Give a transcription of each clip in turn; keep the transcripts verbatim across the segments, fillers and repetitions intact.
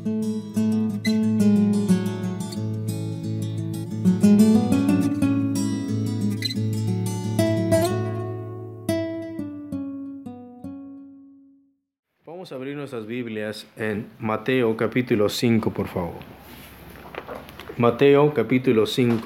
Vamos a abrir nuestras Biblias en Mateo capítulo cinco, por favor. Mateo capítulo cinco.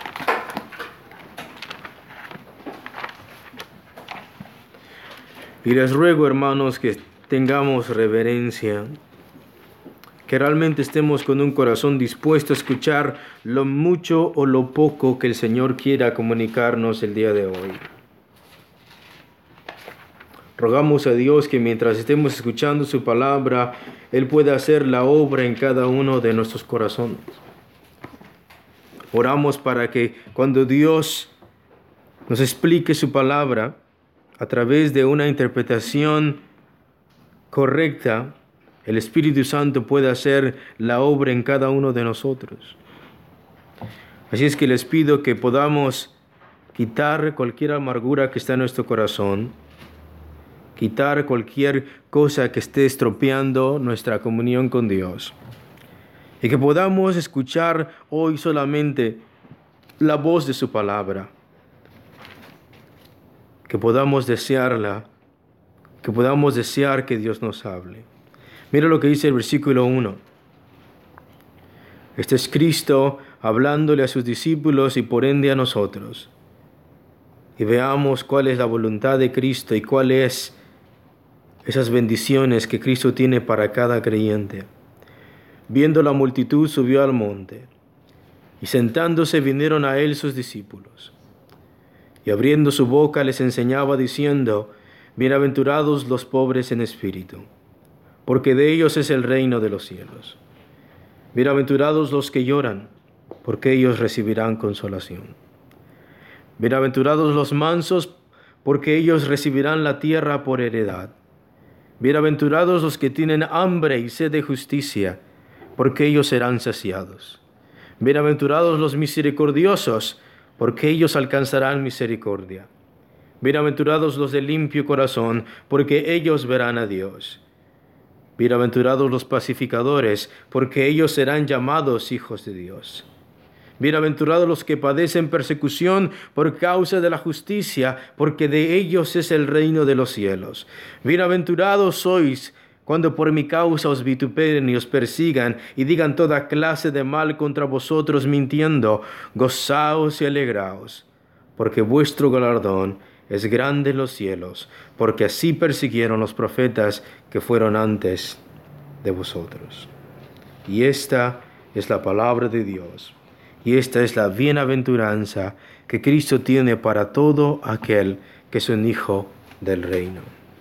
Y les ruego, hermanos, que tengamos reverencia, que realmente estemos con un corazón dispuesto a escuchar lo mucho o lo poco que el Señor quiera comunicarnos el día de hoy. Rogamos a Dios que mientras estemos escuchando su palabra, Él pueda hacer la obra en cada uno de nuestros corazones. Oramos para que cuando Dios nos explique su palabra a través de una interpretación correcta, el Espíritu Santo pueda hacer la obra en cada uno de nosotros. Así es que les pido que podamos quitar cualquier amargura que está en nuestro corazón, quitar cualquier cosa que esté estropeando nuestra comunión con Dios. Y que podamos escuchar hoy solamente la voz de su palabra. Que podamos desearla, que podamos desear que Dios nos hable. Mira lo que dice el versículo uno. Este es Cristo hablándole a sus discípulos y por ende a nosotros. Y veamos cuál es la voluntad de Cristo y cuáles es esas bendiciones que Cristo tiene para cada creyente. Viendo la multitud, subió al monte, y sentándose vinieron a él sus discípulos. Y abriendo su boca les enseñaba diciendo, bienaventurados los pobres en espíritu, porque de ellos es el reino de los cielos. Bienaventurados los que lloran, porque ellos recibirán consolación. Bienaventurados los mansos, porque ellos recibirán la tierra por heredad. Bienaventurados los que tienen hambre y sed de justicia, porque ellos serán saciados. Bienaventurados los misericordiosos, porque ellos alcanzarán misericordia. Bienaventurados los de limpio corazón, porque ellos verán a Dios. Bienaventurados los pacificadores, porque ellos serán llamados hijos de Dios. Bienaventurados los que padecen persecución por causa de la justicia, porque de ellos es el reino de los cielos. Bienaventurados sois cuando por mi causa os vituperen y os persigan y digan toda clase de mal contra vosotros mintiendo. Gozaos y alegraos, porque vuestro galardón es grande en los cielos, porque así persiguieron los profetas que fueron antes de vosotros. Y esta es la palabra de Dios. Y esta es la bienaventuranza que Cristo tiene para todo aquel que es un hijo del reino.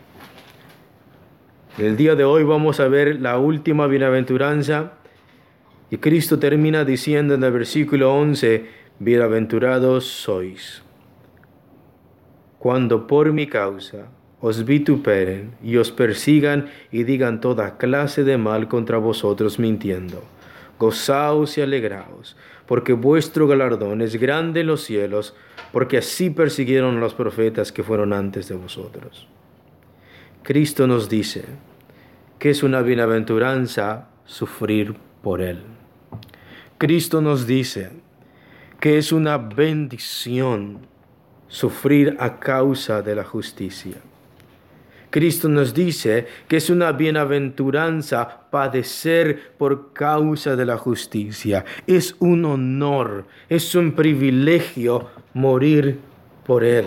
El día de hoy vamos a ver la última bienaventuranza. Y Cristo termina diciendo en el versículo once, bienaventurados sois, cuando por mi causa os vituperen y os persigan y digan toda clase de mal contra vosotros mintiendo. Gozaos y alegraos, porque vuestro galardón es grande en los cielos, porque así persiguieron a los profetas que fueron antes de vosotros. Cristo nos dice que es una bienaventuranza sufrir por Él. Cristo nos dice que es una bendición sufrir a causa de la justicia. Cristo nos dice que es una bienaventuranza padecer por causa de la justicia. Es un honor, es un privilegio morir por Él.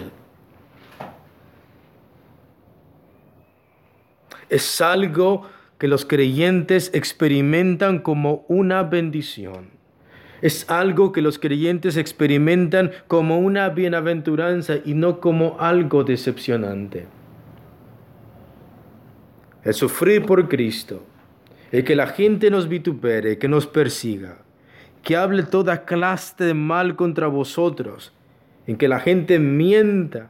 Es algo que los creyentes experimentan como una bendición. Es algo que los creyentes experimentan como una bienaventuranza y no como algo decepcionante. El sufrir por Cristo, el que la gente nos vitupere, que nos persiga, que hable toda clase de mal contra vosotros, en que la gente mienta,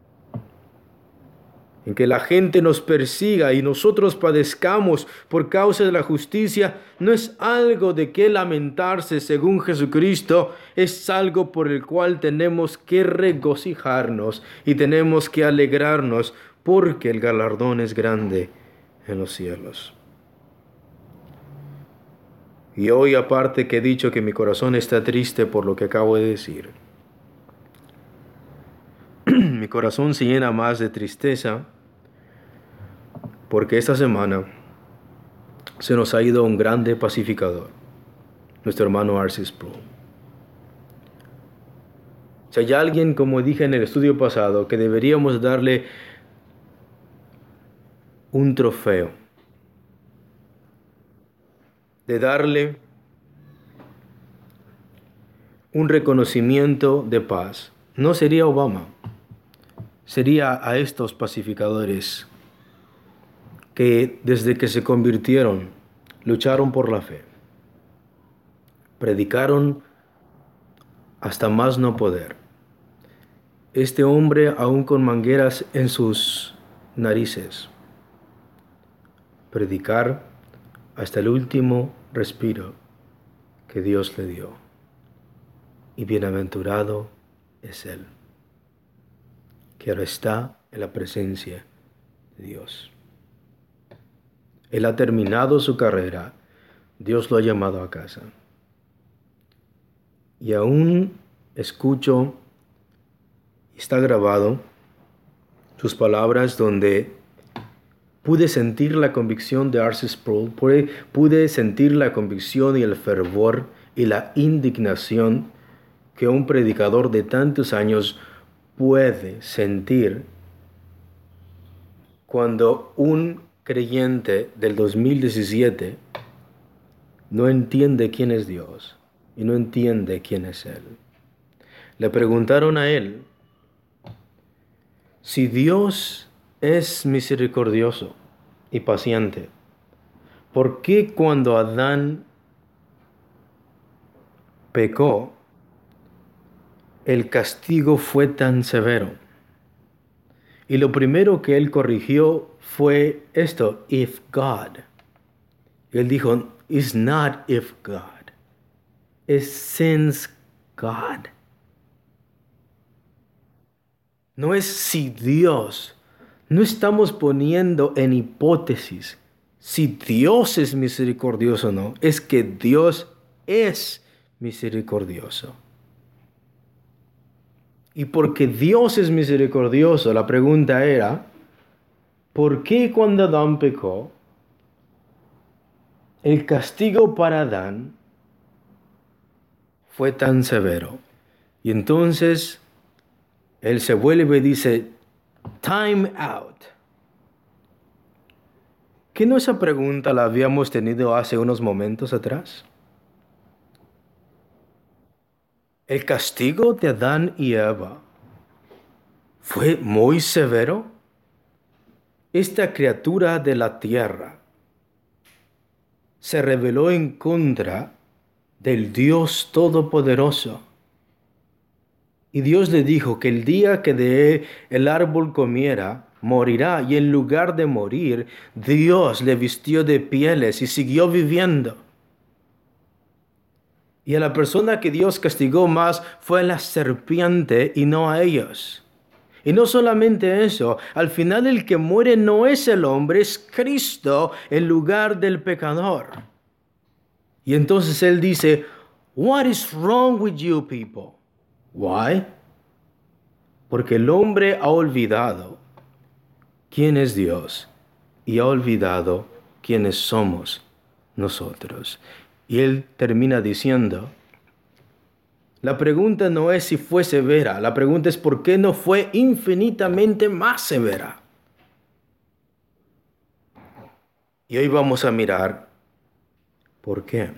en que la gente nos persiga y nosotros padezcamos por causa de la justicia, no es algo de qué lamentarse según Jesucristo, es algo por el cual tenemos que regocijarnos y tenemos que alegrarnos, porque el galardón es grande en los cielos. Y hoy aparte que he dicho que mi corazón está triste por lo que acabo de decir, mi corazón se llena más de tristeza porque esta semana se nos ha ido un grande pacificador, nuestro hermano R C Sproul. Si hay alguien, como dije en el estudio pasado, que deberíamos darle un trofeo, de darle un reconocimiento de paz, no sería Obama, sería a estos pacificadores que desde que se convirtieron, lucharon por la fe, predicaron hasta más no poder. Este hombre aún con mangueras en sus narices, predicar hasta el último respiro que Dios le dio. Y bienaventurado es él, que ahora está en la presencia de Dios. Él ha terminado su carrera, Dios lo ha llamado a casa. Y aún escucho, está grabado, sus palabras donde pude sentir la convicción de R C Sproul, pude, pude sentir la convicción y el fervor y la indignación que un predicador de tantos años puede sentir cuando un creyente del dos mil diecisiete no entiende quién es Dios y no entiende quién es Él. Le preguntaron a él si Dios es misericordioso y paciente, ¿por qué cuando Adán pecó, el castigo fue tan severo? Y lo primero que él corrigió fue esto: if God. Y él dijo, it's not if God, it's since God. No es si Dios. No estamos poniendo en hipótesis si Dios es misericordioso o no. Es que Dios es misericordioso. Y porque Dios es misericordioso, la pregunta era, ¿por qué cuando Adán pecó, el castigo para Adán fue tan severo? Y entonces él se vuelve y dice, time out. ¿Qué no esa pregunta la habíamos tenido hace unos momentos atrás? ¿El castigo de Adán y Eva fue muy severo? Esta criatura de la tierra se rebeló en contra del Dios Todopoderoso. Y Dios le dijo que el día que de el árbol comiera, morirá. Y en lugar de morir, Dios le vistió de pieles y siguió viviendo. Y a la persona que Dios castigó más fue a la serpiente y no a ellos. Y no solamente eso, al final el que muere no es el hombre, es Cristo en lugar del pecador. Y entonces él dice, what is wrong with you people? Why? Porque el hombre ha olvidado quién es Dios y ha olvidado quiénes somos nosotros. Y él termina diciendo, la pregunta no es si fue severa, la pregunta es por qué no fue infinitamente más severa. Y hoy vamos a mirar por qué.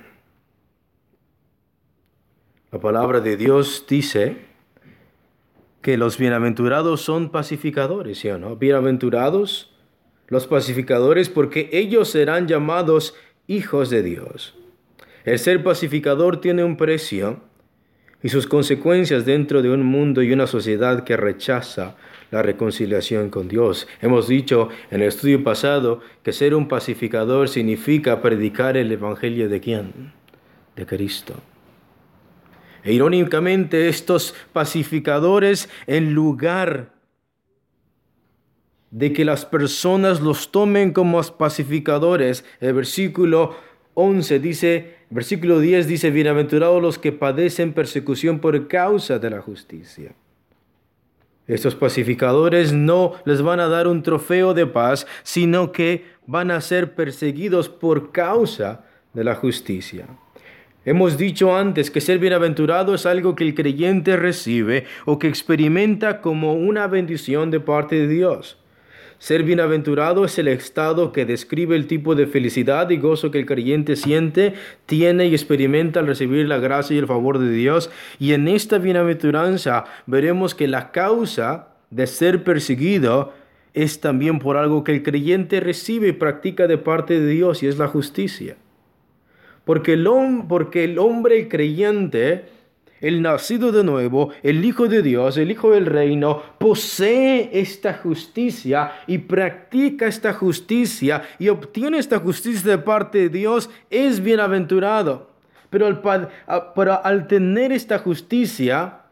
La palabra de Dios dice que los bienaventurados son pacificadores, ¿sí o no? Bienaventurados los pacificadores porque ellos serán llamados hijos de Dios. El ser pacificador tiene un precio y sus consecuencias dentro de un mundo y una sociedad que rechaza la reconciliación con Dios. Hemos dicho en el estudio pasado que ser un pacificador significa predicar el evangelio de ¿quién? De Cristo. E irónicamente, estos pacificadores, en lugar de que las personas los tomen como pacificadores, el versículo once dice, versículo diez dice, bienaventurados los que padecen persecución por causa de la justicia. Estos pacificadores no les van a dar un trofeo de paz, sino que van a ser perseguidos por causa de la justicia. Hemos dicho antes que ser bienaventurado es algo que el creyente recibe o que experimenta como una bendición de parte de Dios. Ser bienaventurado es el estado que describe el tipo de felicidad y gozo que el creyente siente, tiene y experimenta al recibir la gracia y el favor de Dios. Y en esta bienaventuranza veremos que la causa de ser perseguido es también por algo que el creyente recibe y practica de parte de Dios, y es la justicia. Porque el, hom- porque el hombre el creyente, el nacido de nuevo, el Hijo de Dios, el Hijo del reino, posee esta justicia y practica esta justicia y obtiene esta justicia de parte de Dios, es bienaventurado. Pero al, pa- a- pero al tener esta justicia,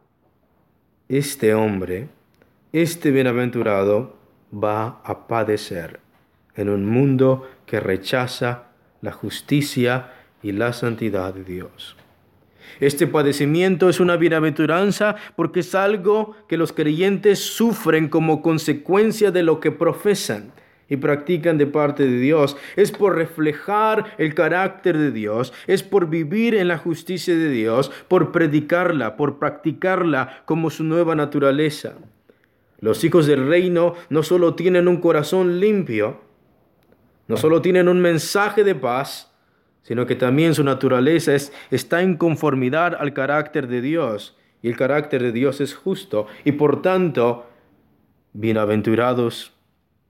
este hombre, este bienaventurado, va a padecer en un mundo que rechaza la justicia y la santidad de Dios. Este padecimiento es una bienaventuranza porque es algo que los creyentes sufren como consecuencia de lo que profesan y practican de parte de Dios. Es por reflejar el carácter de Dios, es por vivir en la justicia de Dios, por predicarla, por practicarla como su nueva naturaleza. Los hijos del reino no solo tienen un corazón limpio, no solo tienen un mensaje de paz, sino que también su naturaleza es, está en conformidad al carácter de Dios. Y el carácter de Dios es justo. Y por tanto, bienaventurados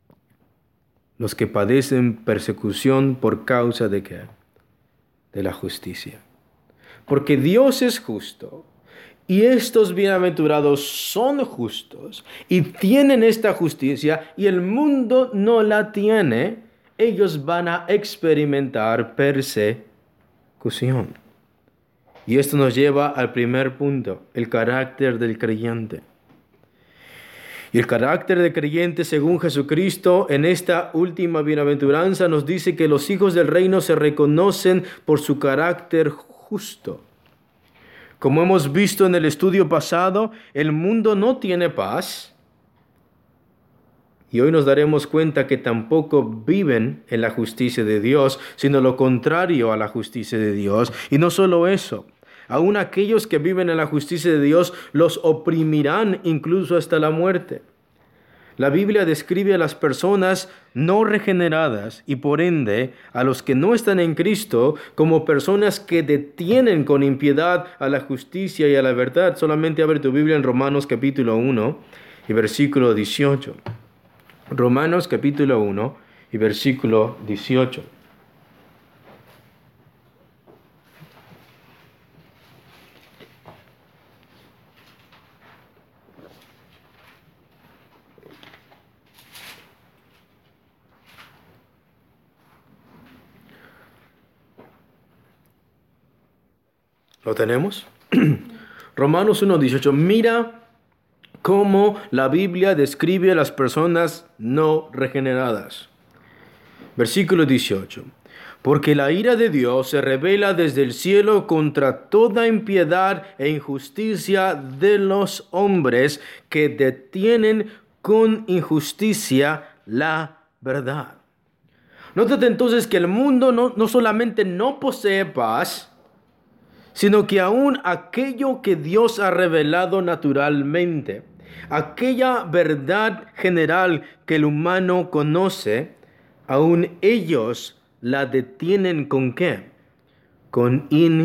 los que padecen persecución por causa de ¿qué? De la justicia. Porque Dios es justo. Y estos bienaventurados son justos. Y tienen esta justicia. Y el mundo no la tiene. Ellos van a experimentar persecución. Y esto nos lleva al primer punto, el carácter del creyente. Y el carácter del creyente según Jesucristo en esta última bienaventuranza nos dice que los hijos del reino se reconocen por su carácter justo. Como hemos visto en el estudio pasado, el mundo no tiene paz. Y hoy nos daremos cuenta que tampoco viven en la justicia de Dios, sino lo contrario a la justicia de Dios. Y no solo eso, aún aquellos que viven en la justicia de Dios los oprimirán incluso hasta la muerte. La Biblia describe a las personas no regeneradas y por ende a los que no están en Cristo como personas que detienen con impiedad a la justicia y a la verdad. Solamente abre tu Biblia en Romanos capítulo uno y versículo dieciocho. Romanos capítulo uno y versículo dieciocho. ¿Lo tenemos? Romanos uno dieciocho. Mira cómo la Biblia describe a las personas no regeneradas. Versículo dieciocho. Porque la ira de Dios se revela desde el cielo contra toda impiedad e injusticia de los hombres que detienen con injusticia la verdad. Nótate entonces que el mundo no, no solamente no posee paz, sino que aún aquello que Dios ha revelado naturalmente, aquella verdad general que el humano conoce, aún ellos la detienen ¿con qué? Con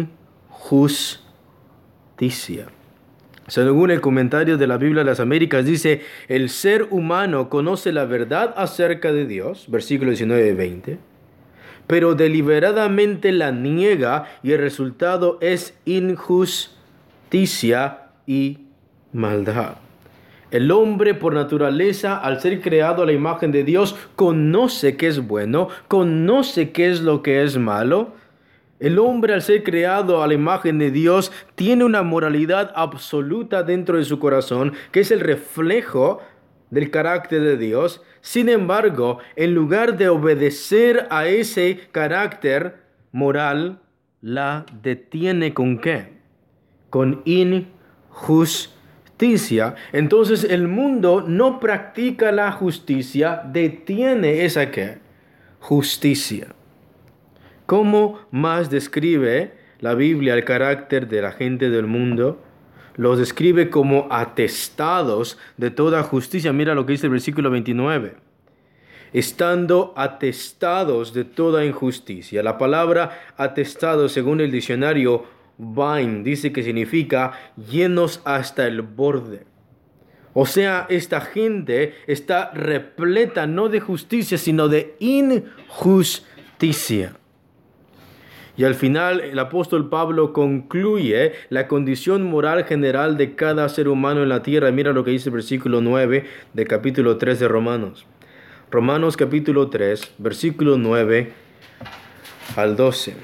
injusticia. Según el comentario de la Biblia de las Américas, dice, el ser humano conoce la verdad acerca de Dios, versículo diecinueve y veinte, pero deliberadamente la niega y el resultado es injusticia y maldad. El hombre por naturaleza, al ser creado a la imagen de Dios, conoce qué es bueno, conoce qué es lo que es malo. El hombre al ser creado a la imagen de Dios tiene una moralidad absoluta dentro de su corazón, que es el reflejo del carácter de Dios. Sin embargo, en lugar de obedecer a ese carácter, moral la detiene ¿con qué? Con injusticia. Entonces el mundo no practica la justicia, detiene esa ¿qué? Justicia. ¿Cómo más describe la Biblia el carácter de la gente del mundo? Los describe como atestados de toda justicia. Mira lo que dice el versículo veintinueve. Estando atestados de toda injusticia. La palabra atestado, según el diccionario Vine, dice que significa llenos hasta el borde. O sea, esta gente está repleta no de justicia, sino de injusticia. Y al final el apóstol Pablo concluye la condición moral general de cada ser humano en la tierra. Mira lo que dice el versículo nueve del capítulo tres de Romanos. Romanos capítulo tres, versículo nueve al doce.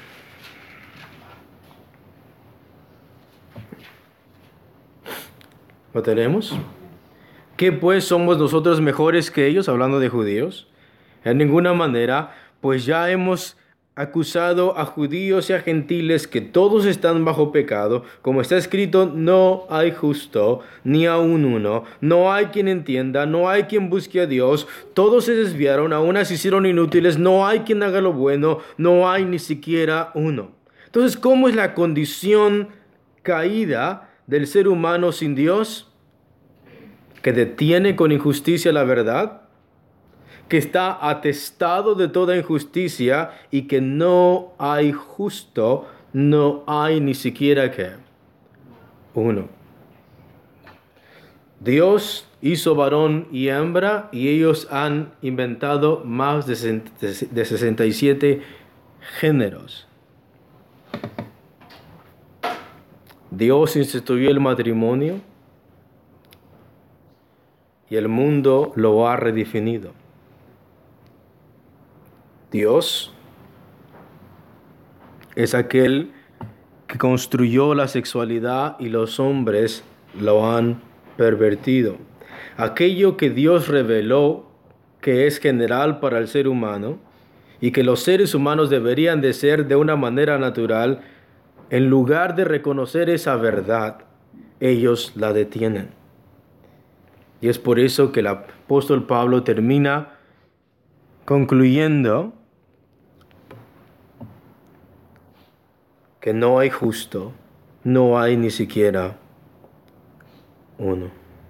¿Lo tenemos? ¿Qué pues somos nosotros mejores que ellos, hablando de judíos? En ninguna manera, pues ya hemos acusado a judíos y a gentiles que todos están bajo pecado, como está escrito, no hay justo, ni aun uno, no hay quien entienda, no hay quien busque a Dios, todos se desviaron, aún se hicieron inútiles, no hay quien haga lo bueno, no hay ni siquiera uno. Entonces, ¿cómo es la condición caída del ser humano sin Dios? Que detiene con injusticia la verdad, que está atestado de toda injusticia y que no hay justo, no hay ni siquiera que uno. Dios hizo varón y hembra y ellos han inventado más de sesenta y siete géneros. Dios instituyó el matrimonio y el mundo lo ha redefinido. Dios es aquel que construyó la sexualidad y los hombres lo han pervertido. Aquello que Dios reveló que es general para el ser humano y que los seres humanos deberían de ser de una manera natural, en lugar de reconocer esa verdad, ellos la detienen. Y es por eso que el apóstol Pablo termina concluyendo que no hay justo, no hay ni siquiera uno.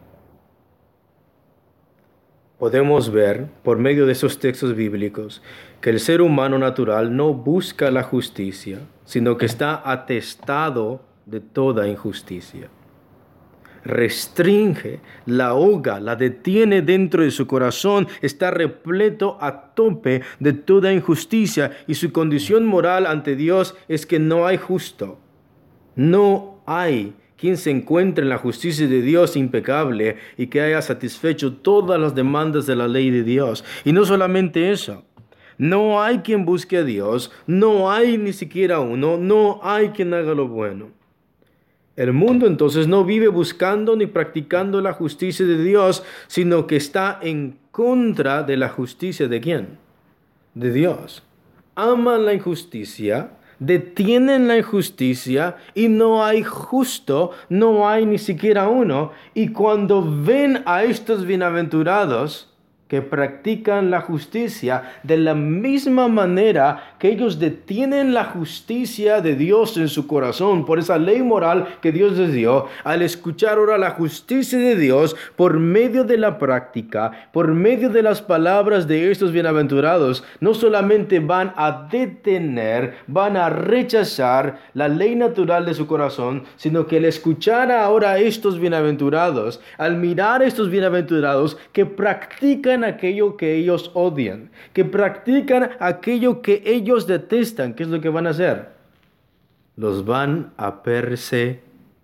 Podemos ver por medio de esos textos bíblicos que el ser humano natural no busca la justicia, sino que está atestado de toda injusticia. Restringe, la ahoga, la detiene dentro de su corazón, está repleto a tope de toda injusticia y su condición moral ante Dios es que no hay justo. No hay quien se encuentre en la justicia de Dios impecable y que haya satisfecho todas las demandas de la ley de Dios. Y no solamente eso, no hay quien busque a Dios, no hay ni siquiera uno, no hay quien haga lo bueno. El mundo entonces no vive buscando ni practicando la justicia de Dios, sino que está en contra de la justicia ¿de quién? De Dios. Aman la injusticia, detienen la injusticia y no hay justo, no hay ni siquiera uno. Y cuando ven a estos bienaventurados que practican la justicia de la misma manera que ellos detienen la justicia de Dios en su corazón por esa ley moral que Dios les dio, al escuchar ahora la justicia de Dios por medio de la práctica, por medio de las palabras de estos bienaventurados, no solamente van a detener, van a rechazar la ley natural de su corazón, sino que al escuchar ahora a estos bienaventurados, al mirar a estos bienaventurados que practican aquello que ellos odian, que practican aquello que ellos detestan, ¿qué es lo que van a hacer? Los van a perseguir.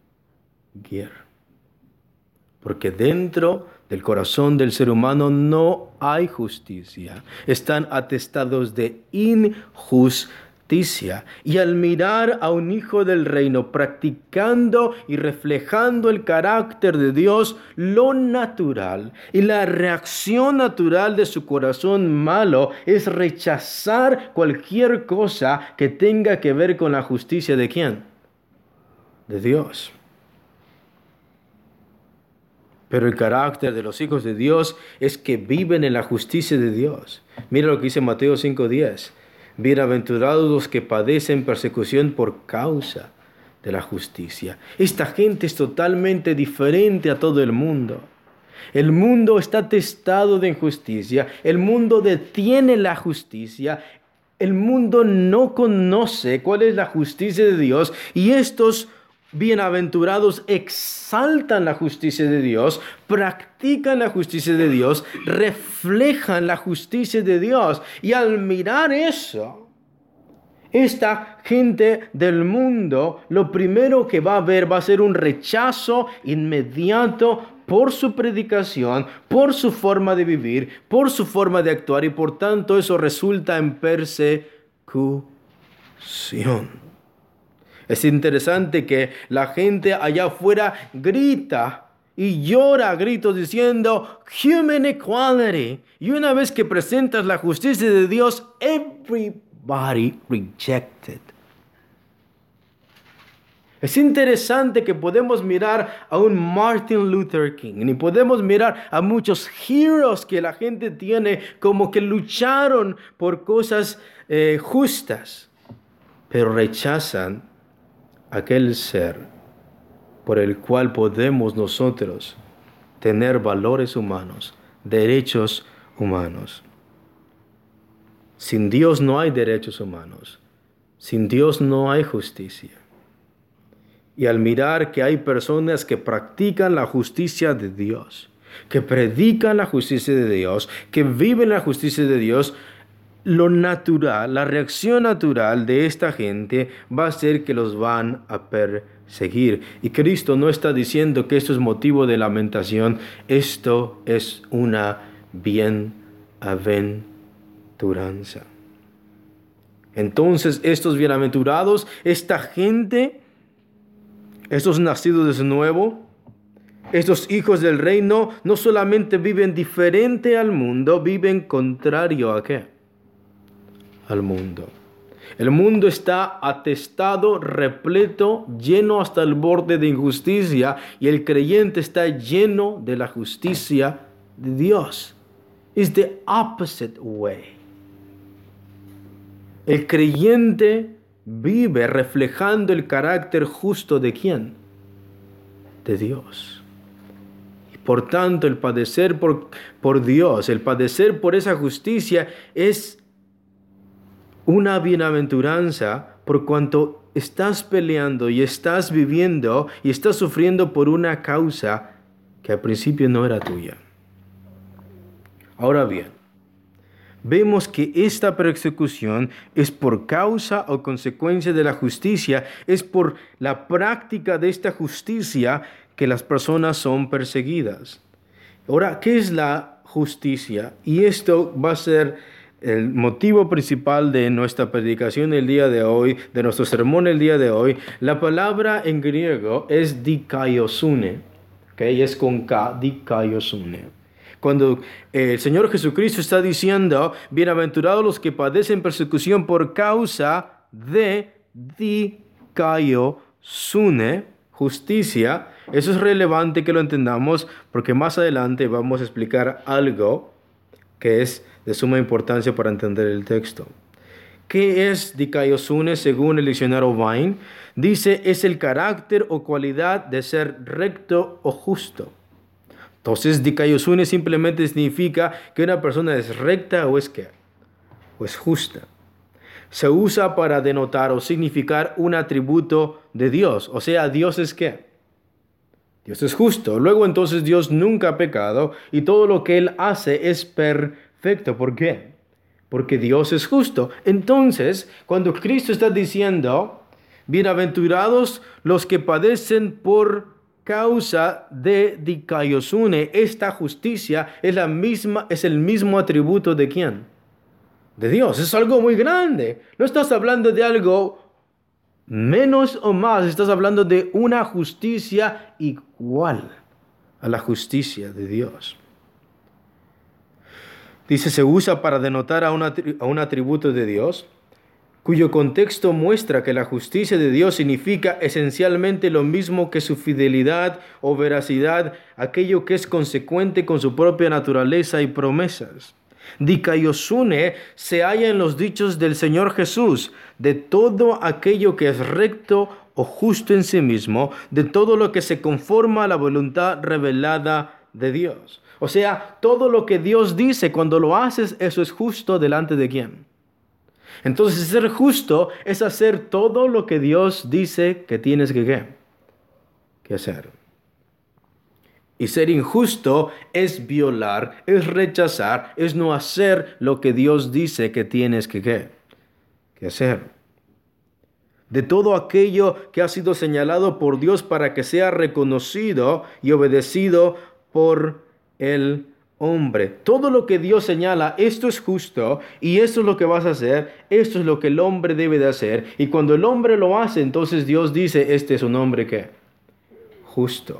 Porque dentro del corazón del ser humano no hay justicia. Están atestados de injusticia. justicia. Y al mirar a un hijo del reino practicando y reflejando el carácter de Dios, lo natural y la reacción natural de su corazón malo es rechazar cualquier cosa que tenga que ver con la justicia de ¿quién? De Dios. Pero el carácter de los hijos de Dios es que viven en la justicia de Dios. Mira lo que dice Mateo cinco diez. Bienaventurados los que padecen persecución por causa de la justicia. Esta gente es totalmente diferente a todo el mundo. El mundo está testado de injusticia. El mundo detiene la justicia. El mundo no conoce cuál es la justicia de Dios. Y estos bienaventurados exaltan la justicia de Dios, practican la justicia de Dios, reflejan la justicia de Dios. Y al mirar eso, esta gente del mundo, lo primero que va a ver va a ser un rechazo inmediato por su predicación, por su forma de vivir, por su forma de actuar, y por tanto eso resulta en persecución. Es interesante que la gente allá afuera grita y llora a gritos diciendo human equality. Y una vez que presentas la justicia de Dios, everybody rejected. Es interesante que podemos mirar a un Martin Luther King y podemos mirar a muchos heroes que la gente tiene como que lucharon por cosas eh, justas, pero rechazan aquel ser por el cual podemos nosotros tener valores humanos, derechos humanos. Sin Dios no hay derechos humanos. Sin Dios no hay justicia. Y al mirar que hay personas que practican la justicia de Dios, que predican la justicia de Dios, que viven la justicia de Dios, lo natural, la reacción natural de esta gente va a ser que los van a perseguir. Y Cristo no está diciendo que esto es motivo de lamentación. Esto es una bienaventuranza. Entonces, estos bienaventurados, esta gente, estos nacidos de nuevo, estos hijos del reino, no solamente viven diferente al mundo, viven contrario a ¿qué? Al mundo. El mundo está atestado, repleto, lleno hasta el borde de injusticia, y el creyente está lleno de la justicia de Dios. It's the opposite way. El creyente vive reflejando el carácter justo de ¿quién? De Dios. Y por tanto, el padecer por, por Dios, el padecer por esa justicia es una bienaventuranza por cuanto estás peleando y estás viviendo y estás sufriendo por una causa que al principio no era tuya. Ahora bien, vemos que esta persecución es por causa o consecuencia de la justicia, es por la práctica de esta justicia que las personas son perseguidas. Ahora, ¿qué es la justicia? Y esto va a ser el motivo principal de nuestra predicación el día de hoy, de nuestro sermón el día de hoy. La palabra en griego es dikaiosune, ¿okay? Es con K, dikaiosune. Cuando el Señor Jesucristo está diciendo, bienaventurados los que padecen persecución por causa de dikaiosune, justicia, eso es relevante que lo entendamos porque más adelante vamos a explicar algo que es de suma importancia para entender el texto. ¿Qué es dikaiosune según el diccionario Vine? Dice, es el carácter o cualidad de ser recto o justo. Entonces, dikaiosune simplemente significa que una persona es recta o es ¿qué? O es justa. Se usa para denotar o significar un atributo de Dios. O sea, Dios es ¿qué? Dios es justo. Luego entonces Dios nunca ha pecado y todo lo que Él hace es perfecto. ¿Por qué? Porque Dios es justo. Entonces, cuando Cristo está diciendo, bienaventurados los que padecen por causa de dikaiosune, esta justicia es la misma, es el mismo atributo de ¿quién? de Dios. Es algo muy grande. No estás hablando de algo menos o más. Estás hablando de una justicia igual a la justicia de Dios. Dice, se usa para denotar a, una, a un atributo de Dios, cuyo contexto muestra que la justicia de Dios significa esencialmente lo mismo que su fidelidad o veracidad, aquello que es consecuente con su propia naturaleza y promesas. Dikaiosune se halla en los dichos del Señor Jesús, de todo aquello que es recto o justo en sí mismo, de todo lo que se conforma a la voluntad revelada de Dios. O sea, todo lo que Dios dice, cuando lo haces, eso es justo delante de quién. Entonces, ser justo es hacer todo lo que Dios dice que tienes que, ¿qué? que hacer. Y ser injusto es violar, es rechazar, es no hacer lo que Dios dice que tienes que, ¿qué? que hacer. De todo aquello que ha sido señalado por Dios para que sea reconocido y obedecido por el hombre. Todo lo que Dios señala, esto es justo y esto es lo que vas a hacer, esto es lo que el hombre debe de hacer. Y cuando el hombre lo hace, entonces Dios dice, este es un hombre que justo.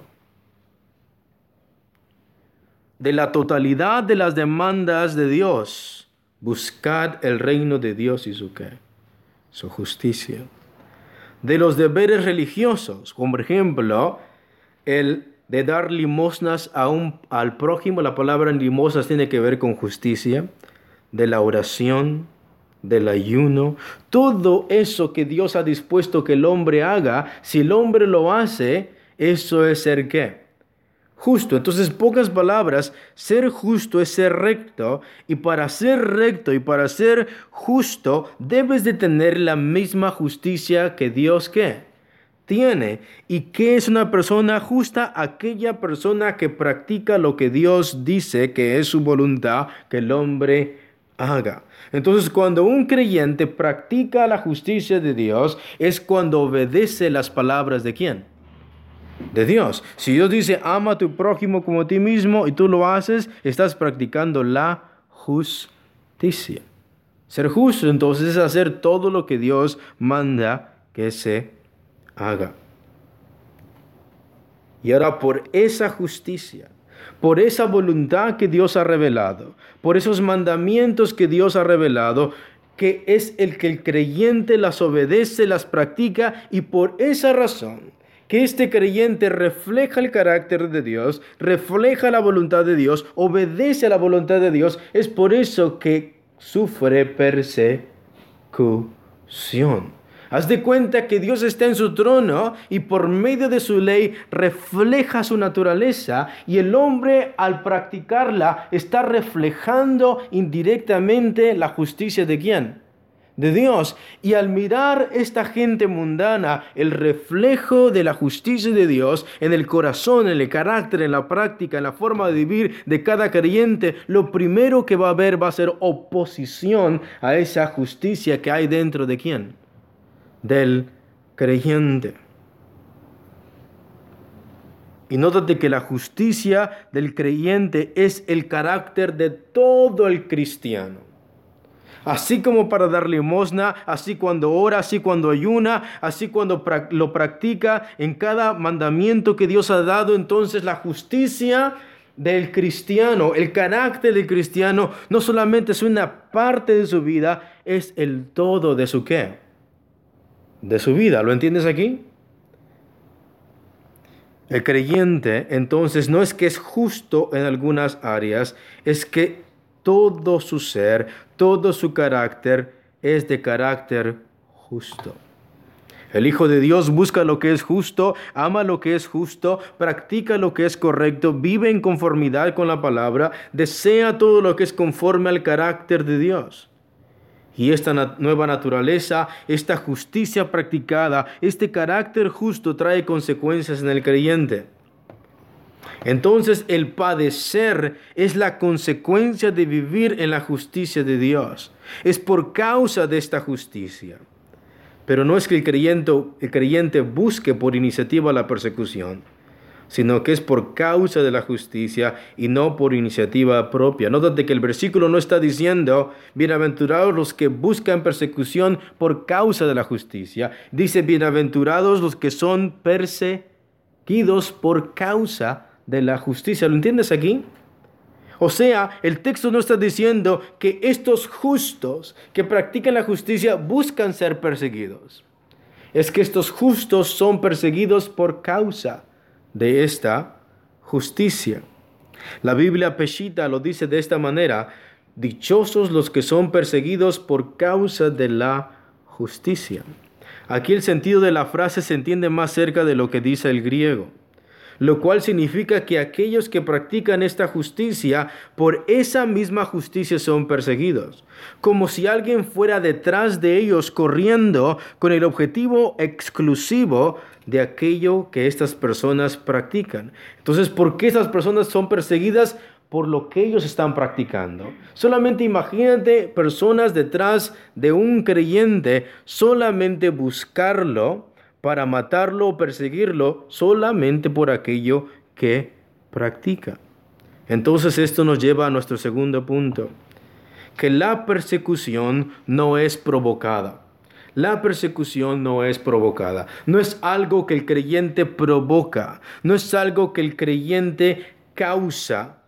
De la totalidad de las demandas de Dios, buscad el reino de Dios y su qué, su justicia. De los deberes religiosos, como por ejemplo, el de dar limosnas a un, al prójimo. La palabra limosnas tiene que ver con justicia, de la oración, del ayuno. Todo eso que Dios ha dispuesto que el hombre haga, si el hombre lo hace, eso es ser ¿qué? Justo. Entonces, pocas palabras, ser justo es ser recto, y para ser recto y para ser justo, debes de tener la misma justicia que Dios ¿qué? tiene. ¿Y qué es una persona justa? Aquella persona que practica lo que Dios dice que es su voluntad que el hombre haga. Entonces, cuando un creyente practica la justicia de Dios, es cuando obedece las palabras de ¿quién? De Dios. Si Dios dice, ama a tu prójimo como a ti mismo, y tú lo haces, estás practicando la justicia. Ser justo, entonces, es hacer todo lo que Dios manda que se haga. Y ahora, por esa justicia, por esa voluntad que Dios ha revelado, por esos mandamientos que Dios ha revelado, que es el que el creyente las obedece, las practica, y por esa razón, que este creyente refleja el carácter de Dios, refleja la voluntad de Dios, obedece a la voluntad de Dios, es por eso que sufre persecución. Haz de cuenta que Dios está en su trono y por medio de su ley refleja su naturaleza, y el hombre al practicarla está reflejando indirectamente la justicia de ¿quién? De Dios. Y al mirar esta gente mundana, el reflejo de la justicia de Dios en el corazón, en el carácter, en la práctica, en la forma de vivir de cada creyente, lo primero que va a haber va a ser oposición a esa justicia que hay dentro de ¿quién? Del creyente. Y nótate que la justicia del creyente es el carácter de todo el cristiano. Así como para dar limosna, así cuando ora, así cuando ayuna, así cuando lo practica en cada mandamiento que Dios ha dado, entonces la justicia del cristiano, el carácter del cristiano, no solamente es una parte de su vida, es el todo de su ¿qué? De su vida. ¿Lo entiendes aquí? El creyente, entonces, no es que es justo en algunas áreas, es que todo su ser, todo su carácter es de carácter justo. El Hijo de Dios busca lo que es justo, ama lo que es justo, practica lo que es correcto, vive en conformidad con la palabra, desea todo lo que es conforme al carácter de Dios. Y esta nat- nueva naturaleza, esta justicia practicada, este carácter justo trae consecuencias en el creyente. Entonces el padecer es la consecuencia de vivir en la justicia de Dios. Es por causa de esta justicia. Pero no es que el creyente, el creyente busque por iniciativa la persecución. sino que es por causa de la justicia y no por iniciativa propia. Nótate que el versículo no está diciendo, bienaventurados los que buscan persecución por causa de la justicia. Dice, bienaventurados los que son perseguidos por causa de la justicia. ¿Lo entiendes aquí? O sea, el texto no está diciendo que estos justos que practican la justicia buscan ser perseguidos. Es que estos justos son perseguidos por causa de esta justicia. La Biblia Peshitta lo dice de esta manera: dichosos los que son perseguidos por causa de la justicia. Aquí el sentido de la frase se entiende más cerca de lo que dice el griego, lo cual significa que aquellos que practican esta justicia, por esa misma justicia son perseguidos, como si alguien fuera detrás de ellos corriendo con el objetivo exclusivo de aquello que estas personas practican. Entonces, ¿por qué estas personas son perseguidas? Por lo que ellos están practicando. Solamente imagínate personas detrás de un creyente, solamente buscarlo para matarlo o perseguirlo solamente por aquello que practica. Entonces esto nos lleva a nuestro segundo punto, que la persecución no es provocada. La persecución no es provocada. No es algo que el creyente provoca. No es algo que el creyente causa.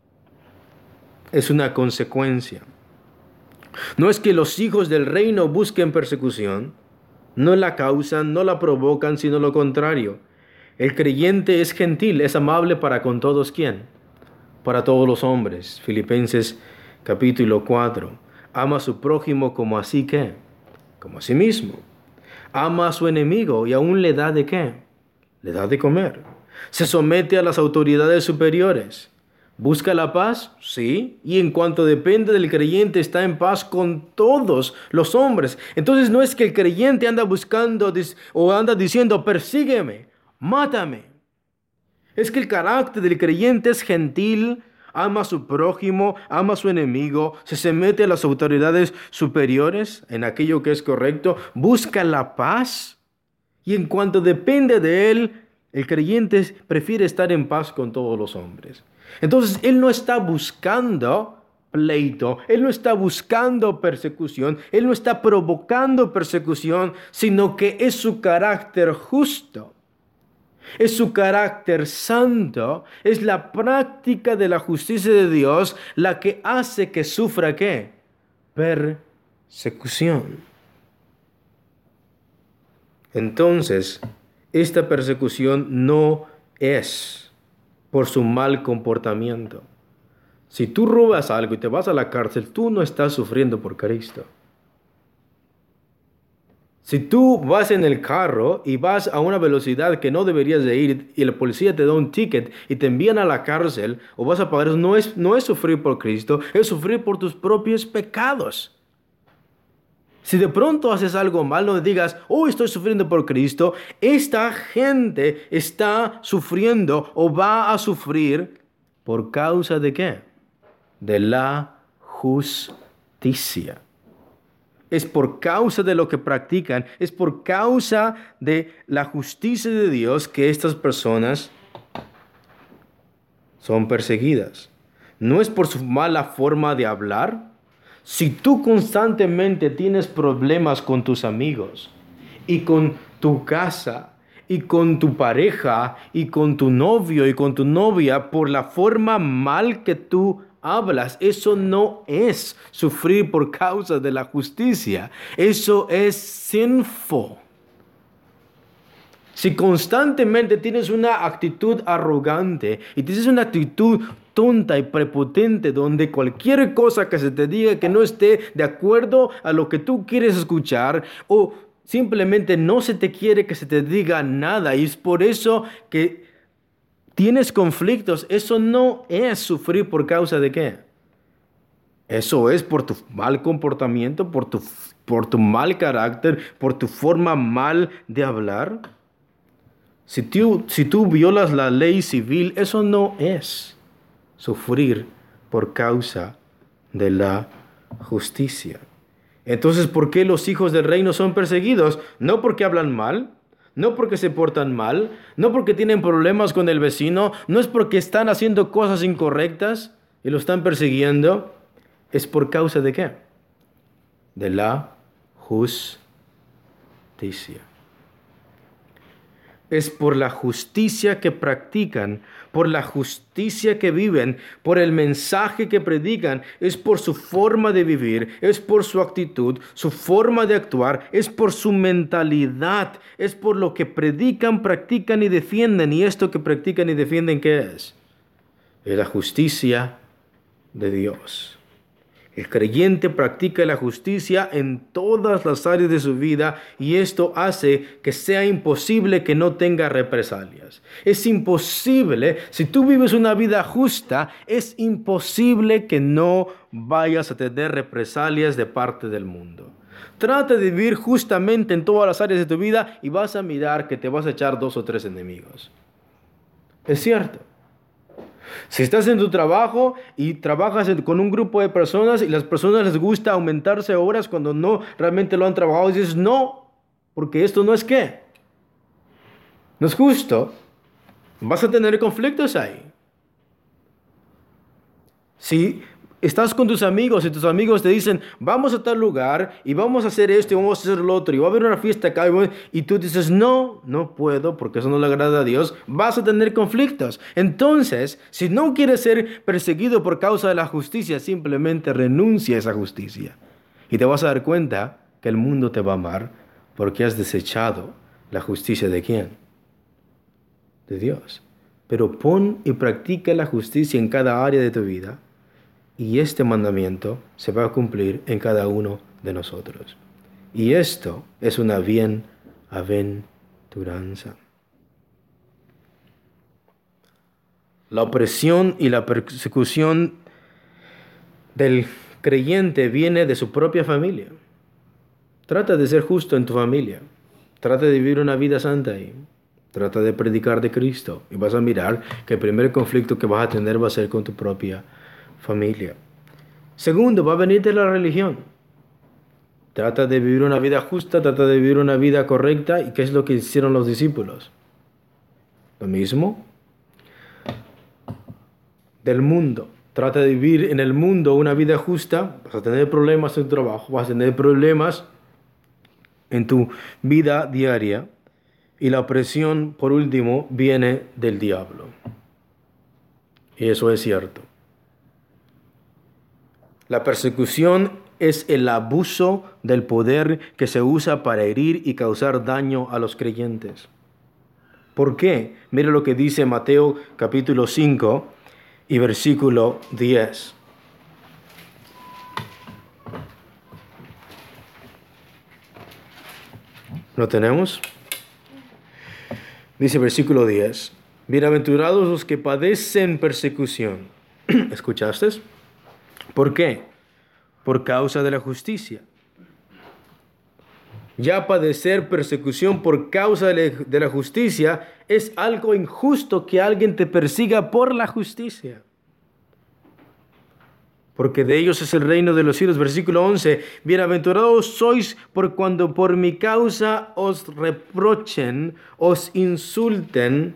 Es una consecuencia. No es que los hijos del reino busquen persecución. No la causan, no la provocan, sino lo contrario. El creyente es gentil, es amable para con todos. ¿Quién? Para todos los hombres. Filipenses capítulo cuatro. Ama a su prójimo como así que, como a sí mismo. Ama a su enemigo y aún le da de qué? Le da de comer. Se somete a las autoridades superiores. ¿Busca la paz? Sí. Y en cuanto depende del creyente, está en paz con todos los hombres. Entonces no es que el creyente anda buscando o anda diciendo, persígueme, mátame. Es que el carácter del creyente es gentil, ama a su prójimo, ama a su enemigo, se somete a las autoridades superiores en aquello que es correcto, busca la paz. Y en cuanto depende de él, el creyente prefiere estar en paz con todos los hombres. Entonces, él no está buscando pleito, él no está buscando persecución, él no está provocando persecución, sino que es su carácter justo, es su carácter santo, es la práctica de la justicia de Dios la que hace que sufra ¿qué? Persecución. Entonces, esta persecución no es por su mal comportamiento. Si tú robas algo y te vas a la cárcel, tú no estás sufriendo por Cristo. Si tú vas en el carro y vas a una velocidad que no deberías de ir y la policía te da un ticket y te envían a la cárcel o vas a pagar, eso no es, no es sufrir por Cristo, es sufrir por tus propios pecados. Si de pronto haces algo mal, no digas, oh, estoy sufriendo por Cristo. Esta gente está sufriendo o va a sufrir por causa de ¿qué? De la justicia. Es por causa de lo que practican, es por causa de la justicia de Dios que estas personas son perseguidas. No es por su mala forma de hablar. Si tú constantemente tienes problemas con tus amigos y con tu casa y con tu pareja y con tu novio y con tu novia por la forma mal que tú hablas, eso no es sufrir por causa de la justicia. Eso es sinful. Si constantemente tienes una actitud arrogante y tienes una actitud tonta y prepotente donde cualquier cosa que se te diga que no esté de acuerdo a lo que tú quieres escuchar o simplemente no se te quiere que se te diga nada y es por eso que tienes conflictos, eso no es sufrir por causa de ¿qué? Eso es por tu mal comportamiento, por tu, por tu mal carácter, por tu forma mal de hablar. Si tú, si tú violas la ley civil, eso no es sufrir por causa de la justicia. Entonces, ¿por qué los hijos del reino son perseguidos? No porque hablan mal, no porque se portan mal, no porque tienen problemas con el vecino, no es porque están haciendo cosas incorrectas y lo están persiguiendo, es por causa de ¿qué? De la justicia. Es por la justicia que practican, por la justicia que viven, por el mensaje que predican, es por su forma de vivir, es por su actitud, su forma de actuar, es por su mentalidad, es por lo que predican, practican y defienden. ¿Y esto que practican y defienden qué es? Es la justicia de Dios. El creyente practica la justicia en todas las áreas de su vida y esto hace que sea imposible que no tenga represalias. Es imposible, si tú vives una vida justa, es imposible que no vayas a tener represalias de parte del mundo. Trata de vivir justamente en todas las áreas de tu vida y vas a mirar que te vas a echar dos o tres enemigos. Es cierto. Si estás en tu trabajo y trabajas con un grupo de personas y las personas les gusta aumentarse horas cuando no realmente lo han trabajado, y dices, no, porque esto no es qué, no es justo, vas a tener conflictos ahí. Si estás con tus amigos y tus amigos te dicen, vamos a tal lugar y vamos a hacer esto y vamos a hacer lo otro y va a haber una fiesta acá y tú dices, no, no puedo porque eso no le agrada a Dios, vas a tener conflictos. Entonces, si no quieres ser perseguido por causa de la justicia, simplemente renuncia a esa justicia y te vas a dar cuenta que el mundo te va a amar porque has desechado la justicia de ¿quién? De Dios. Pero pon y practica la justicia en cada área de tu vida. Y este mandamiento se va a cumplir en cada uno de nosotros. Y esto es una bienaventuranza. La opresión y la persecución del creyente viene de su propia familia. Trata de ser justo en tu familia. Trata de vivir una vida santa ahí. Trata de predicar de Cristo. Y vas a mirar que el primer conflicto que vas a tener va a ser con tu propia familia. Segundo, va a venir de la religión. Trata de vivir una vida justa, trata de vivir una vida correcta. ¿Y qué es lo que hicieron los discípulos? Lo mismo del mundo. Trata de vivir en el mundo una vida justa. Vas a tener problemas en tu trabajo, vas a tener problemas en tu vida diaria. Y la opresión, por último, viene del diablo. Y eso es cierto. La persecución es el abuso del poder que se usa para herir y causar daño a los creyentes. ¿Por qué? Mire lo que dice Mateo capítulo cinco y versículo diez. ¿Lo tenemos? Dice versículo diez. Bienaventurados los que padecen persecución. ¿Escuchaste? ¿Por qué? Por causa de la justicia. Ya padecer persecución por causa de la justicia es algo injusto que alguien te persiga por la justicia. Porque de ellos es el reino de los cielos. Versículo once. Bienaventurados sois por cuando por mi causa os reprochen, os insulten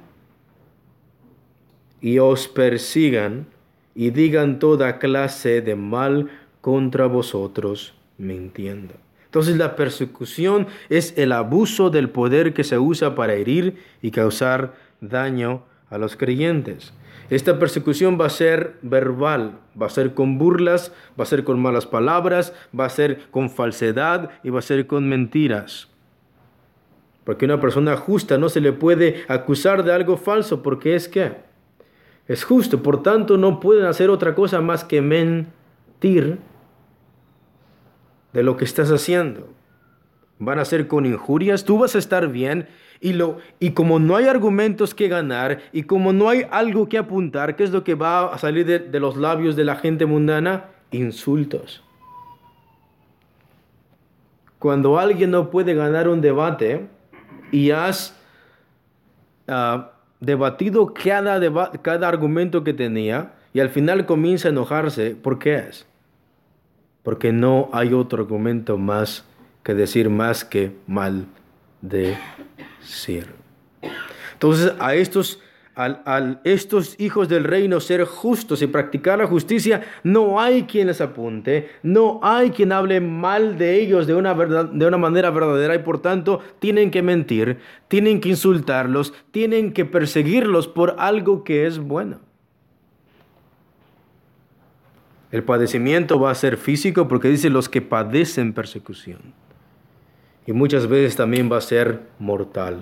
y os persigan y digan toda clase de mal contra vosotros, mintiendo. Entonces la persecución es el abuso del poder que se usa para herir y causar daño a los creyentes. Esta persecución va a ser verbal, va a ser con burlas, va a ser con malas palabras, va a ser con falsedad y va a ser con mentiras. Porque una persona justa no se le puede acusar de algo falso porque es que es justo, por tanto no pueden hacer otra cosa más que mentir de lo que estás haciendo. Van a ser con injurias, tú vas a estar bien y, lo, y como no hay argumentos que ganar y como no hay algo que apuntar, ¿qué es lo que va a salir de, de los labios de la gente mundana? Insultos. Cuando alguien no puede ganar un debate y has Uh, debatido cada, deba- cada argumento que tenía y al final comienza a enojarse, ¿por qué es? Porque no hay otro argumento más que decir más que maldecir. sirve. Entonces, a estos, a, a estos hijos del reino ser justos y practicar la justicia, no hay quien les apunte, no hay quien hable mal de ellos de una, verdad, de una manera verdadera y por tanto tienen que mentir, tienen que insultarlos, tienen que perseguirlos por algo que es bueno. El padecimiento va a ser físico porque dice los que padecen persecución. Y muchas veces también va a ser mortal.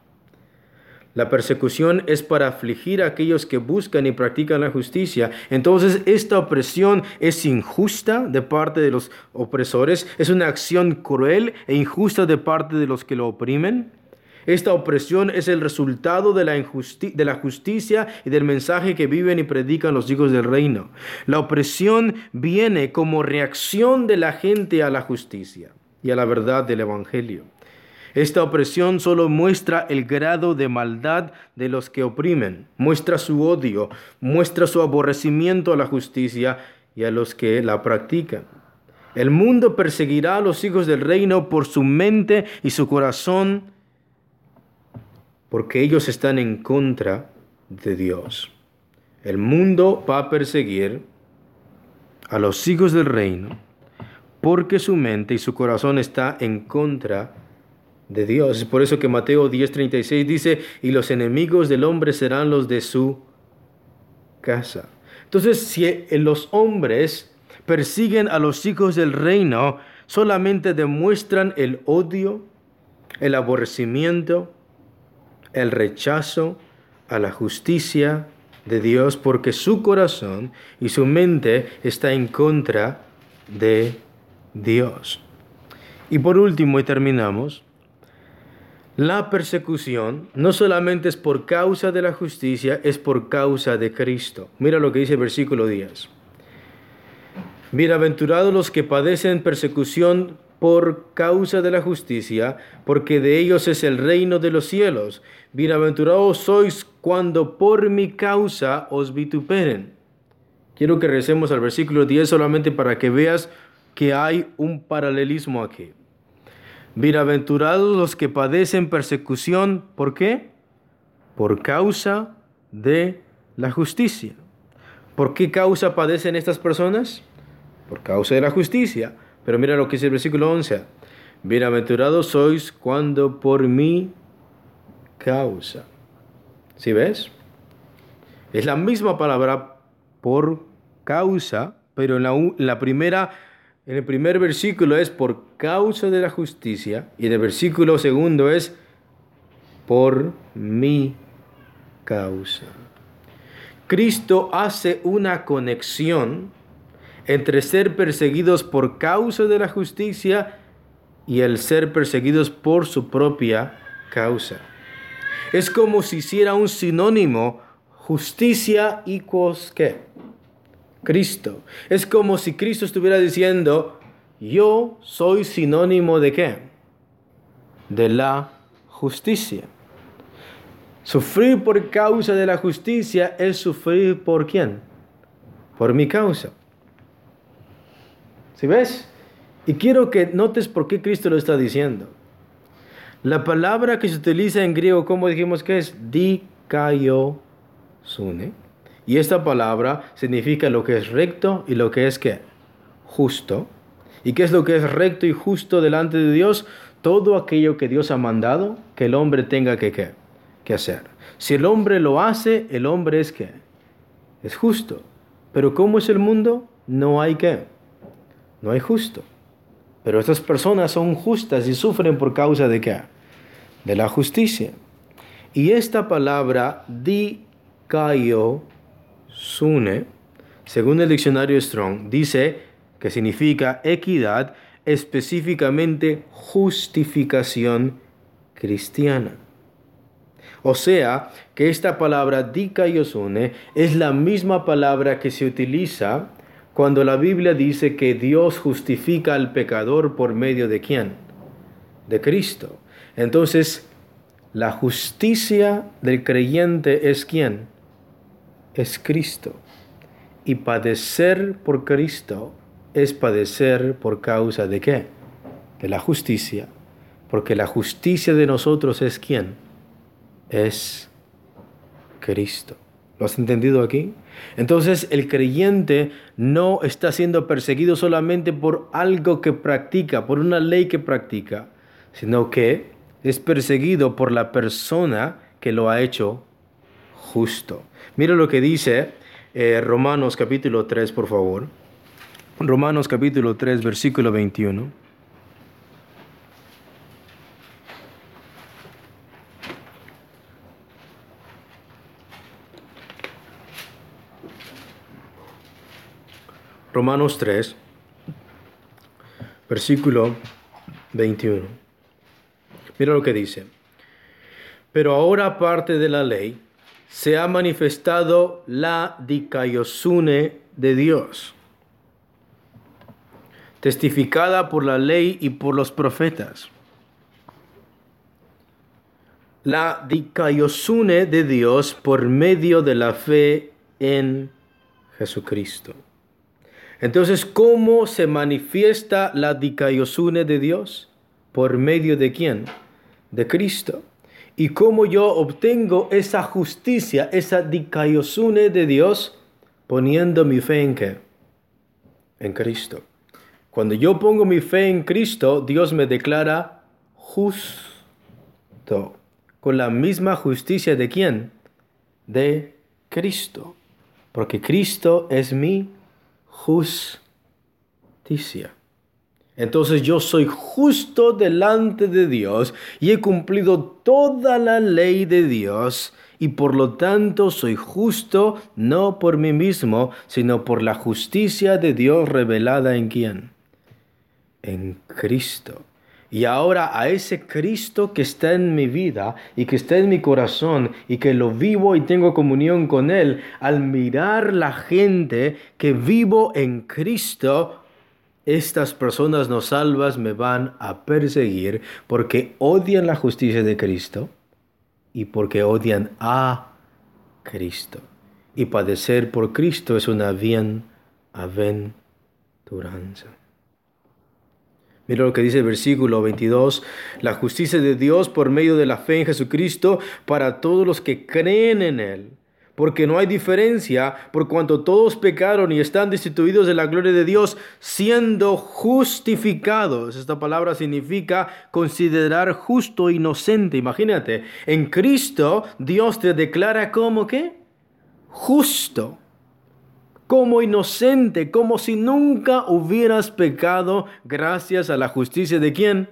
La persecución es para afligir a aquellos que buscan y practican la justicia. Entonces, esta opresión es injusta de parte de los opresores. Es una acción cruel e injusta de parte de los que lo oprimen. Esta opresión es el resultado de la, injusti- de la justicia y del mensaje que viven y predican los hijos del reino. La opresión viene como reacción de la gente a la justicia y a la verdad del Evangelio. Esta opresión solo muestra el grado de maldad de los que oprimen, muestra su odio, muestra su aborrecimiento a la justicia y a los que la practican. El mundo perseguirá a los hijos del reino por su mente y su corazón, porque ellos están en contra de Dios. El mundo va a perseguir a los hijos del reino porque su mente y su corazón está en contra de Dios. Es por eso que Mateo diez treinta y seis dice, y los enemigos del hombre serán los de su casa. Entonces, si los hombres persiguen a los hijos del reino, solamente demuestran el odio, el aborrecimiento, el rechazo a la justicia de Dios, porque su corazón y su mente está en contra de Dios. Y por último, y terminamos, la persecución no solamente es por causa de la justicia, es por causa de Cristo. Mira lo que dice el versículo diez. Bienaventurados los que padecen persecución por causa de la justicia, porque de ellos es el reino de los cielos. Bienaventurados sois cuando por mi causa os vituperen. Quiero que recemos al versículo diez solamente para que veas que hay un paralelismo aquí. Bienaventurados los que padecen persecución, ¿por qué? Por causa de la justicia. ¿Por qué causa padecen estas personas? Por causa de la justicia. Pero mira lo que dice el versículo once. Bienaventurados sois cuando por mi causa. ¿Sí ves? Es la misma palabra por causa, pero en la, en la primera, en el primer versículo es por causa de la justicia y en el versículo segundo es por mi causa. Cristo hace una conexión entre ser perseguidos por causa de la justicia y el ser perseguidos por su propia causa. Es como si hiciera un sinónimo, justicia equals ¿qué? Cristo. Es como si Cristo estuviera diciendo, yo soy sinónimo de ¿qué? De la justicia. Sufrir por causa de la justicia es sufrir por ¿quién? Por mi causa. ¿Sí ves? Y quiero que notes por qué Cristo lo está diciendo. La palabra que se utiliza en griego, ¿cómo dijimos que es? Dikaiosune. Y esta palabra significa lo que es recto y lo que es ¿qué? Justo. ¿Y qué es lo que es recto y justo delante de Dios? Todo aquello que Dios ha mandado que el hombre tenga que, ¿qué? que hacer. Si el hombre lo hace, el hombre es ¿qué? Es justo. Pero ¿cómo es el mundo? No hay ¿qué? No hay justo. Pero estas personas son justas y sufren por causa de ¿qué? De la justicia. Y esta palabra dikaiosune, según el diccionario Strong, dice que significa equidad, específicamente justificación cristiana. O sea, que esta palabra dikaiosune es la misma palabra que se utiliza cuando la Biblia dice que Dios justifica al pecador por medio de ¿quién? De Cristo. Entonces, la justicia del creyente es ¿quién? Es Cristo. Y padecer por Cristo es padecer por causa de ¿qué? De la justicia. Porque la justicia de nosotros es ¿quién? Es Cristo. ¿Lo has entendido aquí? Entonces el creyente no está siendo perseguido solamente por algo que practica, por una ley que practica, sino que es perseguido por la persona que lo ha hecho justo. Mira lo que dice eh, Romanos capítulo tres, por favor. Romanos capítulo tres, versículo veintiuno. Romanos tres, versículo veintiuno. Mira lo que dice. Pero ahora, aparte de la ley, se ha manifestado la dikaiosune de Dios, testificada por la ley y por los profetas. La dikaiosune de Dios por medio de la fe en Jesucristo. Entonces, ¿cómo se manifiesta la dikaiosune de Dios? ¿Por medio de quién? De Cristo. ¿Y cómo yo obtengo esa justicia, esa dikaiosune de Dios? Poniendo mi fe en ¿qué? En Cristo. Cuando yo pongo mi fe en Cristo, Dios me declara justo. Con la misma justicia de ¿quién? De Cristo. Porque Cristo es mi justicia. Entonces yo soy justo delante de Dios y he cumplido toda la ley de Dios y por lo tanto soy justo no por mí mismo, sino por la justicia de Dios revelada en ¿quién? En Cristo. Y ahora a ese Cristo que está en mi vida y que está en mi corazón y que lo vivo y tengo comunión con Él, al mirar la gente que vivo en Cristo, estas personas no salvas me van a perseguir porque odian la justicia de Cristo y porque odian a Cristo. Y padecer por Cristo es una bienaventuranza. Mira lo que dice el versículo veintidós. La justicia de Dios por medio de la fe en Jesucristo para todos los que creen en Él. Porque no hay diferencia, por cuanto todos pecaron y están destituidos de la gloria de Dios, siendo justificados. Esta palabra significa considerar justo e inocente. Imagínate, en Cristo Dios te declara como ¿qué? Justo. Como inocente, como si nunca hubieras pecado gracias a la justicia de ¿quién?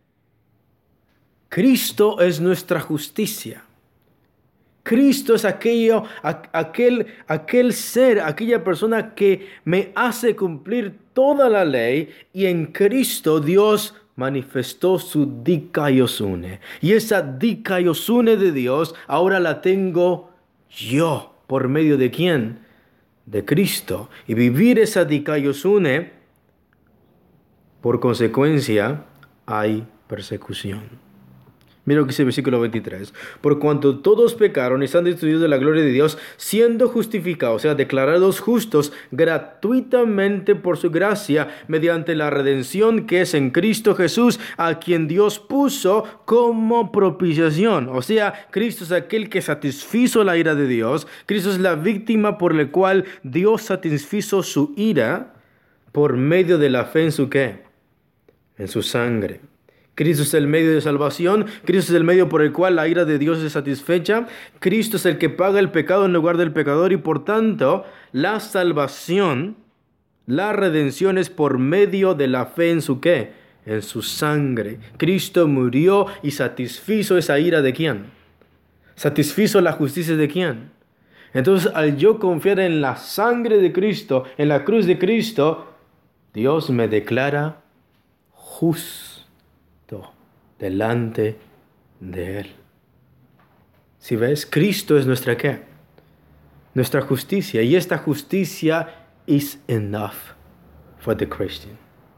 Cristo es nuestra justicia. Cristo es aquello, aquel, aquel ser, aquella persona que me hace cumplir toda la ley y en Cristo Dios manifestó su dikaiosune. Y esa dikaiosune de Dios ahora la tengo yo. ¿Por medio de quién? De Cristo. Y vivir esa dikaiosune, por consecuencia, hay persecución. Mira lo que dice el versículo veintitrés. Por cuanto todos pecaron y están destituidos de la gloria de Dios, siendo justificados, o sea, declarados justos gratuitamente por su gracia, mediante la redención que es en Cristo Jesús, a quien Dios puso como propiciación. O sea, Cristo es aquel que satisfizo la ira de Dios. Cristo es la víctima por la cual Dios satisfizo su ira por medio de la fe en su ¿qué? En su sangre. Cristo es el medio de salvación. Cristo es el medio por el cual la ira de Dios es satisfecha. Cristo es el que paga el pecado en lugar del pecador y por tanto la salvación, la redención es por medio de la fe en su ¿qué? En su sangre. Cristo murió y satisfizo esa ira de ¿quién? Satisfizo la justicia de ¿quién? Entonces al yo confiar en la sangre de Cristo, en la cruz de Cristo, Dios me declara justo delante de Él. Si ves, Cristo es nuestra ¿qué? Nuestra justicia. Y esta justicia is enough for the Christian.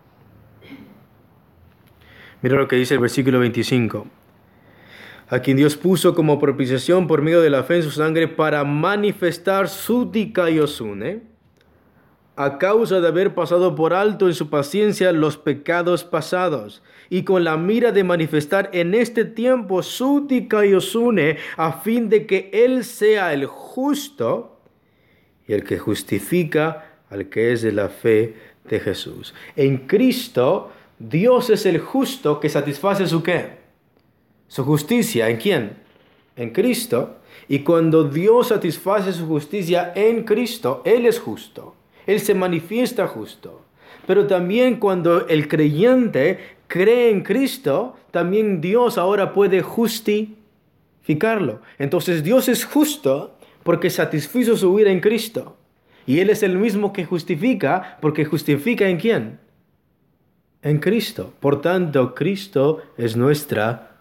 Mira lo que dice el versículo veinticinco. A quien Dios puso como propiciación por medio de la fe en su sangre para manifestar su dikaiosune, a causa de haber pasado por alto en su paciencia los pecados pasados, y con la mira de manifestar en este tiempo su dikaiosune, a fin de que Él sea el justo y el que justifica al que es de la fe de Jesús. En Cristo, Dios es el justo que satisface su ¿qué? Su justicia. ¿En quién? En Cristo. Y cuando Dios satisface su justicia en Cristo, Él es justo. Él se manifiesta justo. Pero también cuando el creyente cree en Cristo, también Dios ahora puede justificarlo. Entonces Dios es justo porque satisfizo su vida en Cristo. Y Él es el mismo que justifica porque justifica ¿en quién? En Cristo. Por tanto, Cristo es nuestra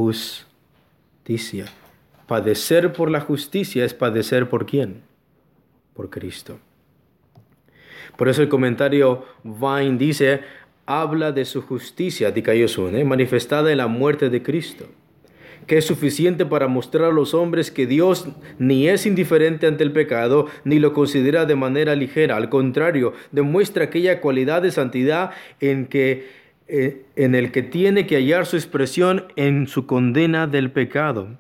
justicia. Padecer por la justicia es padecer ¿por quién? Por Cristo. Por eso el comentario Vine dice, habla de su justicia, dikaiosune, manifestada en la muerte de Cristo, que es suficiente para mostrar a los hombres que Dios ni es indiferente ante el pecado, ni lo considera de manera ligera. Al contrario, demuestra aquella cualidad de santidad en, que, eh, en el que tiene que hallar su expresión en su condena del pecado.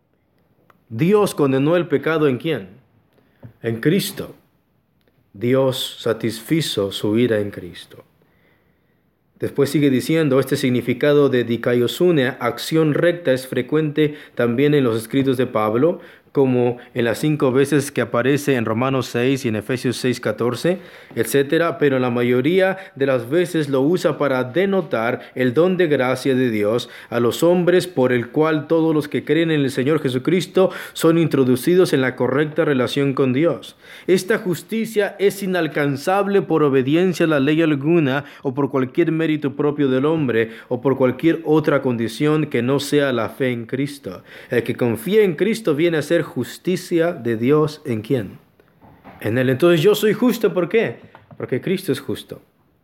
Dios condenó el pecado ¿en quién? En Cristo. Dios satisfizo su ira en Cristo. Después sigue diciendo, este significado de dikaiosune, acción recta, es frecuente también en los escritos de Pablo, como en las cinco veces que aparece en Romanos seis y en Efesios seis, catorce, etcétera. Pero la mayoría de las veces lo usa para denotar el don de gracia de Dios a los hombres, por el cual todos los que creen en el Señor Jesucristo son introducidos en la correcta relación con Dios. Esta justicia es inalcanzable por obediencia a la ley alguna, o por cualquier mérito propio del hombre, o por cualquier otra condición que no sea la fe en Cristo. El que confía en Cristo viene a ser justicia de Dios ¿en quién? En Él. Entonces yo soy justo, ¿por qué? Porque Cristo es justo.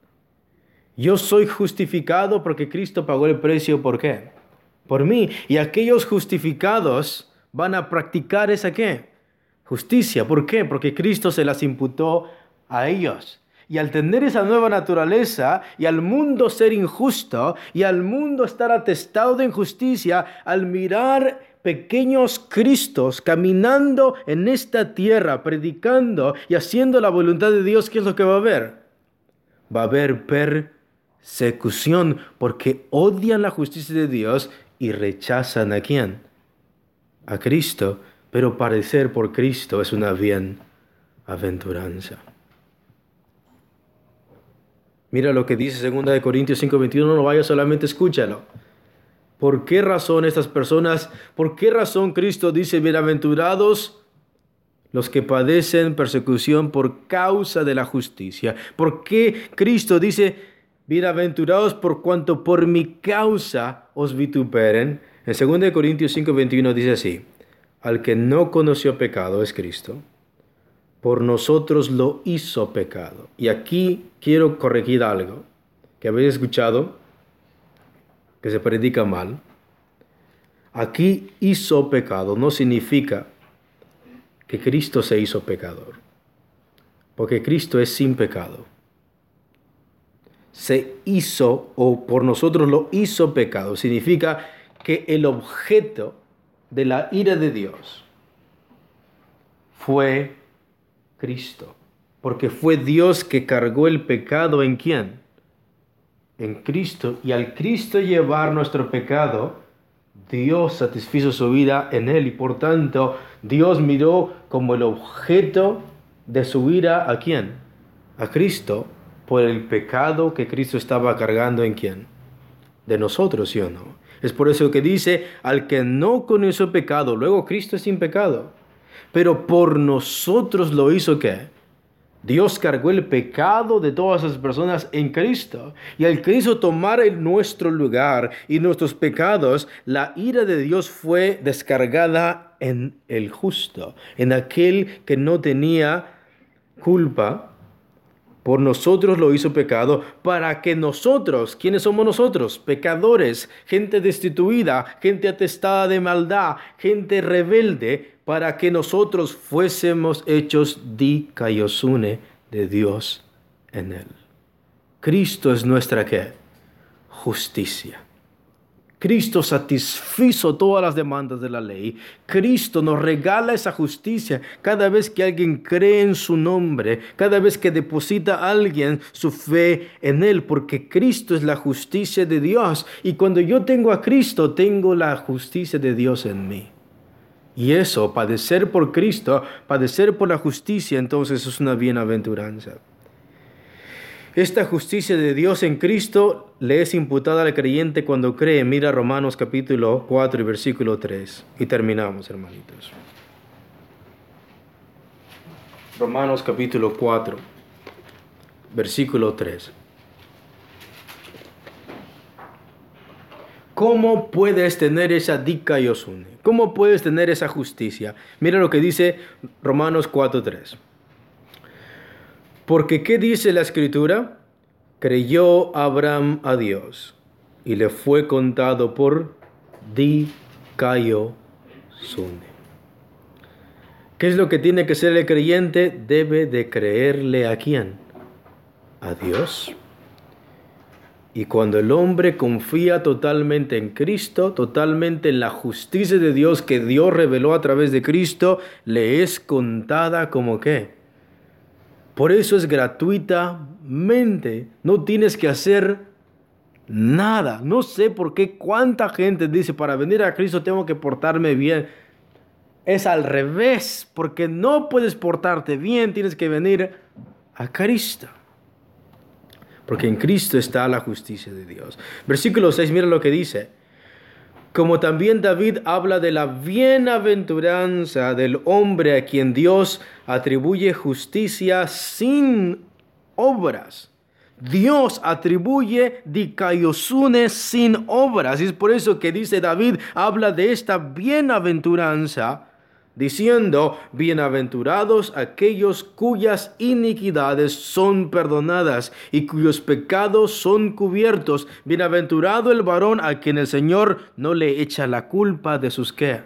Yo soy justificado porque Cristo pagó el precio, ¿por qué? Por mí. Y aquellos justificados van a practicar esa ¿qué? Justicia. ¿Por qué? Porque Cristo se las imputó a ellos. Y al tener esa nueva naturaleza, y al mundo ser injusto, y al mundo estar atestado de injusticia, al mirar pequeños Cristos caminando en esta tierra, predicando y haciendo la voluntad de Dios, ¿qué es lo que va a haber? Va a haber persecución, porque odian la justicia de Dios y rechazan ¿a quién? A Cristo. Pero padecer por Cristo es una bienaventuranza. Mira lo que dice segunda de Corintios cinco veintiuno, no vaya, solamente escúchalo. ¿Por qué razón estas personas, por qué razón Cristo dice, bienaventurados los que padecen persecución por causa de la justicia? ¿Por qué Cristo dice, bienaventurados por cuanto por mi causa os vituperen? En segunda de Corintios cinco veintiuno dice así, al que no conoció pecado es Cristo, por nosotros lo hizo pecado. Y aquí quiero corregir algo que habéis escuchado, que se predica mal. Aquí hizo pecado no significa que Cristo se hizo pecador, porque Cristo es sin pecado. Se hizo, o por nosotros lo hizo pecado, significa que el objeto de la ira de Dios fue Cristo, porque fue Dios que cargó el pecado ¿en quién? En Cristo. Y al Cristo llevar nuestro pecado, Dios satisfizo su vida en Él, y por tanto Dios miró como el objeto de su ira ¿a quién? A Cristo, por el pecado que Cristo estaba cargando ¿en quién? De nosotros, ¿sí o no? Es por eso que dice, al que no conoció pecado, luego Cristo es sin pecado, pero por nosotros lo hizo ¿qué? Dios cargó el pecado de todas esas personas en Cristo. Y al Cristo tomar en nuestro lugar y nuestros pecados, la ira de Dios fue descargada en el justo, en aquel que no tenía culpa. Por nosotros lo hizo pecado, para que nosotros, ¿quiénes somos nosotros? Pecadores, gente destituida, gente atestada de maldad, gente rebelde, para que nosotros fuésemos hechos dikaiosune de Dios en él. Cristo es nuestra ¿qué? Justicia. Cristo satisfizo todas las demandas de la ley. Cristo nos regala esa justicia cada vez que alguien cree en su nombre, cada vez que deposita a alguien su fe en él, porque Cristo es la justicia de Dios. Y cuando yo tengo a Cristo, tengo la justicia de Dios en mí. Y eso, padecer por Cristo, padecer por la justicia, entonces es una bienaventuranza. Esta justicia de Dios en Cristo le es imputada al creyente cuando cree. Mira Romanos capítulo cuatro y versículo tres. Y terminamos, hermanitos. Romanos capítulo cuatro, versículo tres. ¿Cómo puedes tener esa dikaiosune? ¿Cómo puedes tener esa justicia? Mira lo que dice Romanos cuatro tres. Porque ¿qué dice la Escritura? Creyó Abraham a Dios y le fue contado por dikaiosune. ¿Qué es lo que tiene que ser el creyente? Debe de creerle ¿a quién? A Dios. Y cuando el hombre confía totalmente en Cristo, totalmente en la justicia de Dios que Dios reveló a través de Cristo, le es contada como ¿qué? Por eso es gratuitamente, no tienes que hacer nada. No sé por qué cuánta gente dice, para venir a Cristo tengo que portarme bien. Es al revés, porque no puedes portarte bien, tienes que venir a Cristo. Porque en Cristo está la justicia de Dios. Versículo seis, mira lo que dice. Como también David habla de la bienaventuranza del hombre a quien Dios atribuye justicia sin obras. Dios atribuye dikaiosune sin obras. Y es por eso que dice David, habla de esta bienaventuranza, diciendo, bienaventurados aquellos cuyas iniquidades son perdonadas y cuyos pecados son cubiertos. Bienaventurado el varón a quien el Señor no le echa la culpa de sus qué.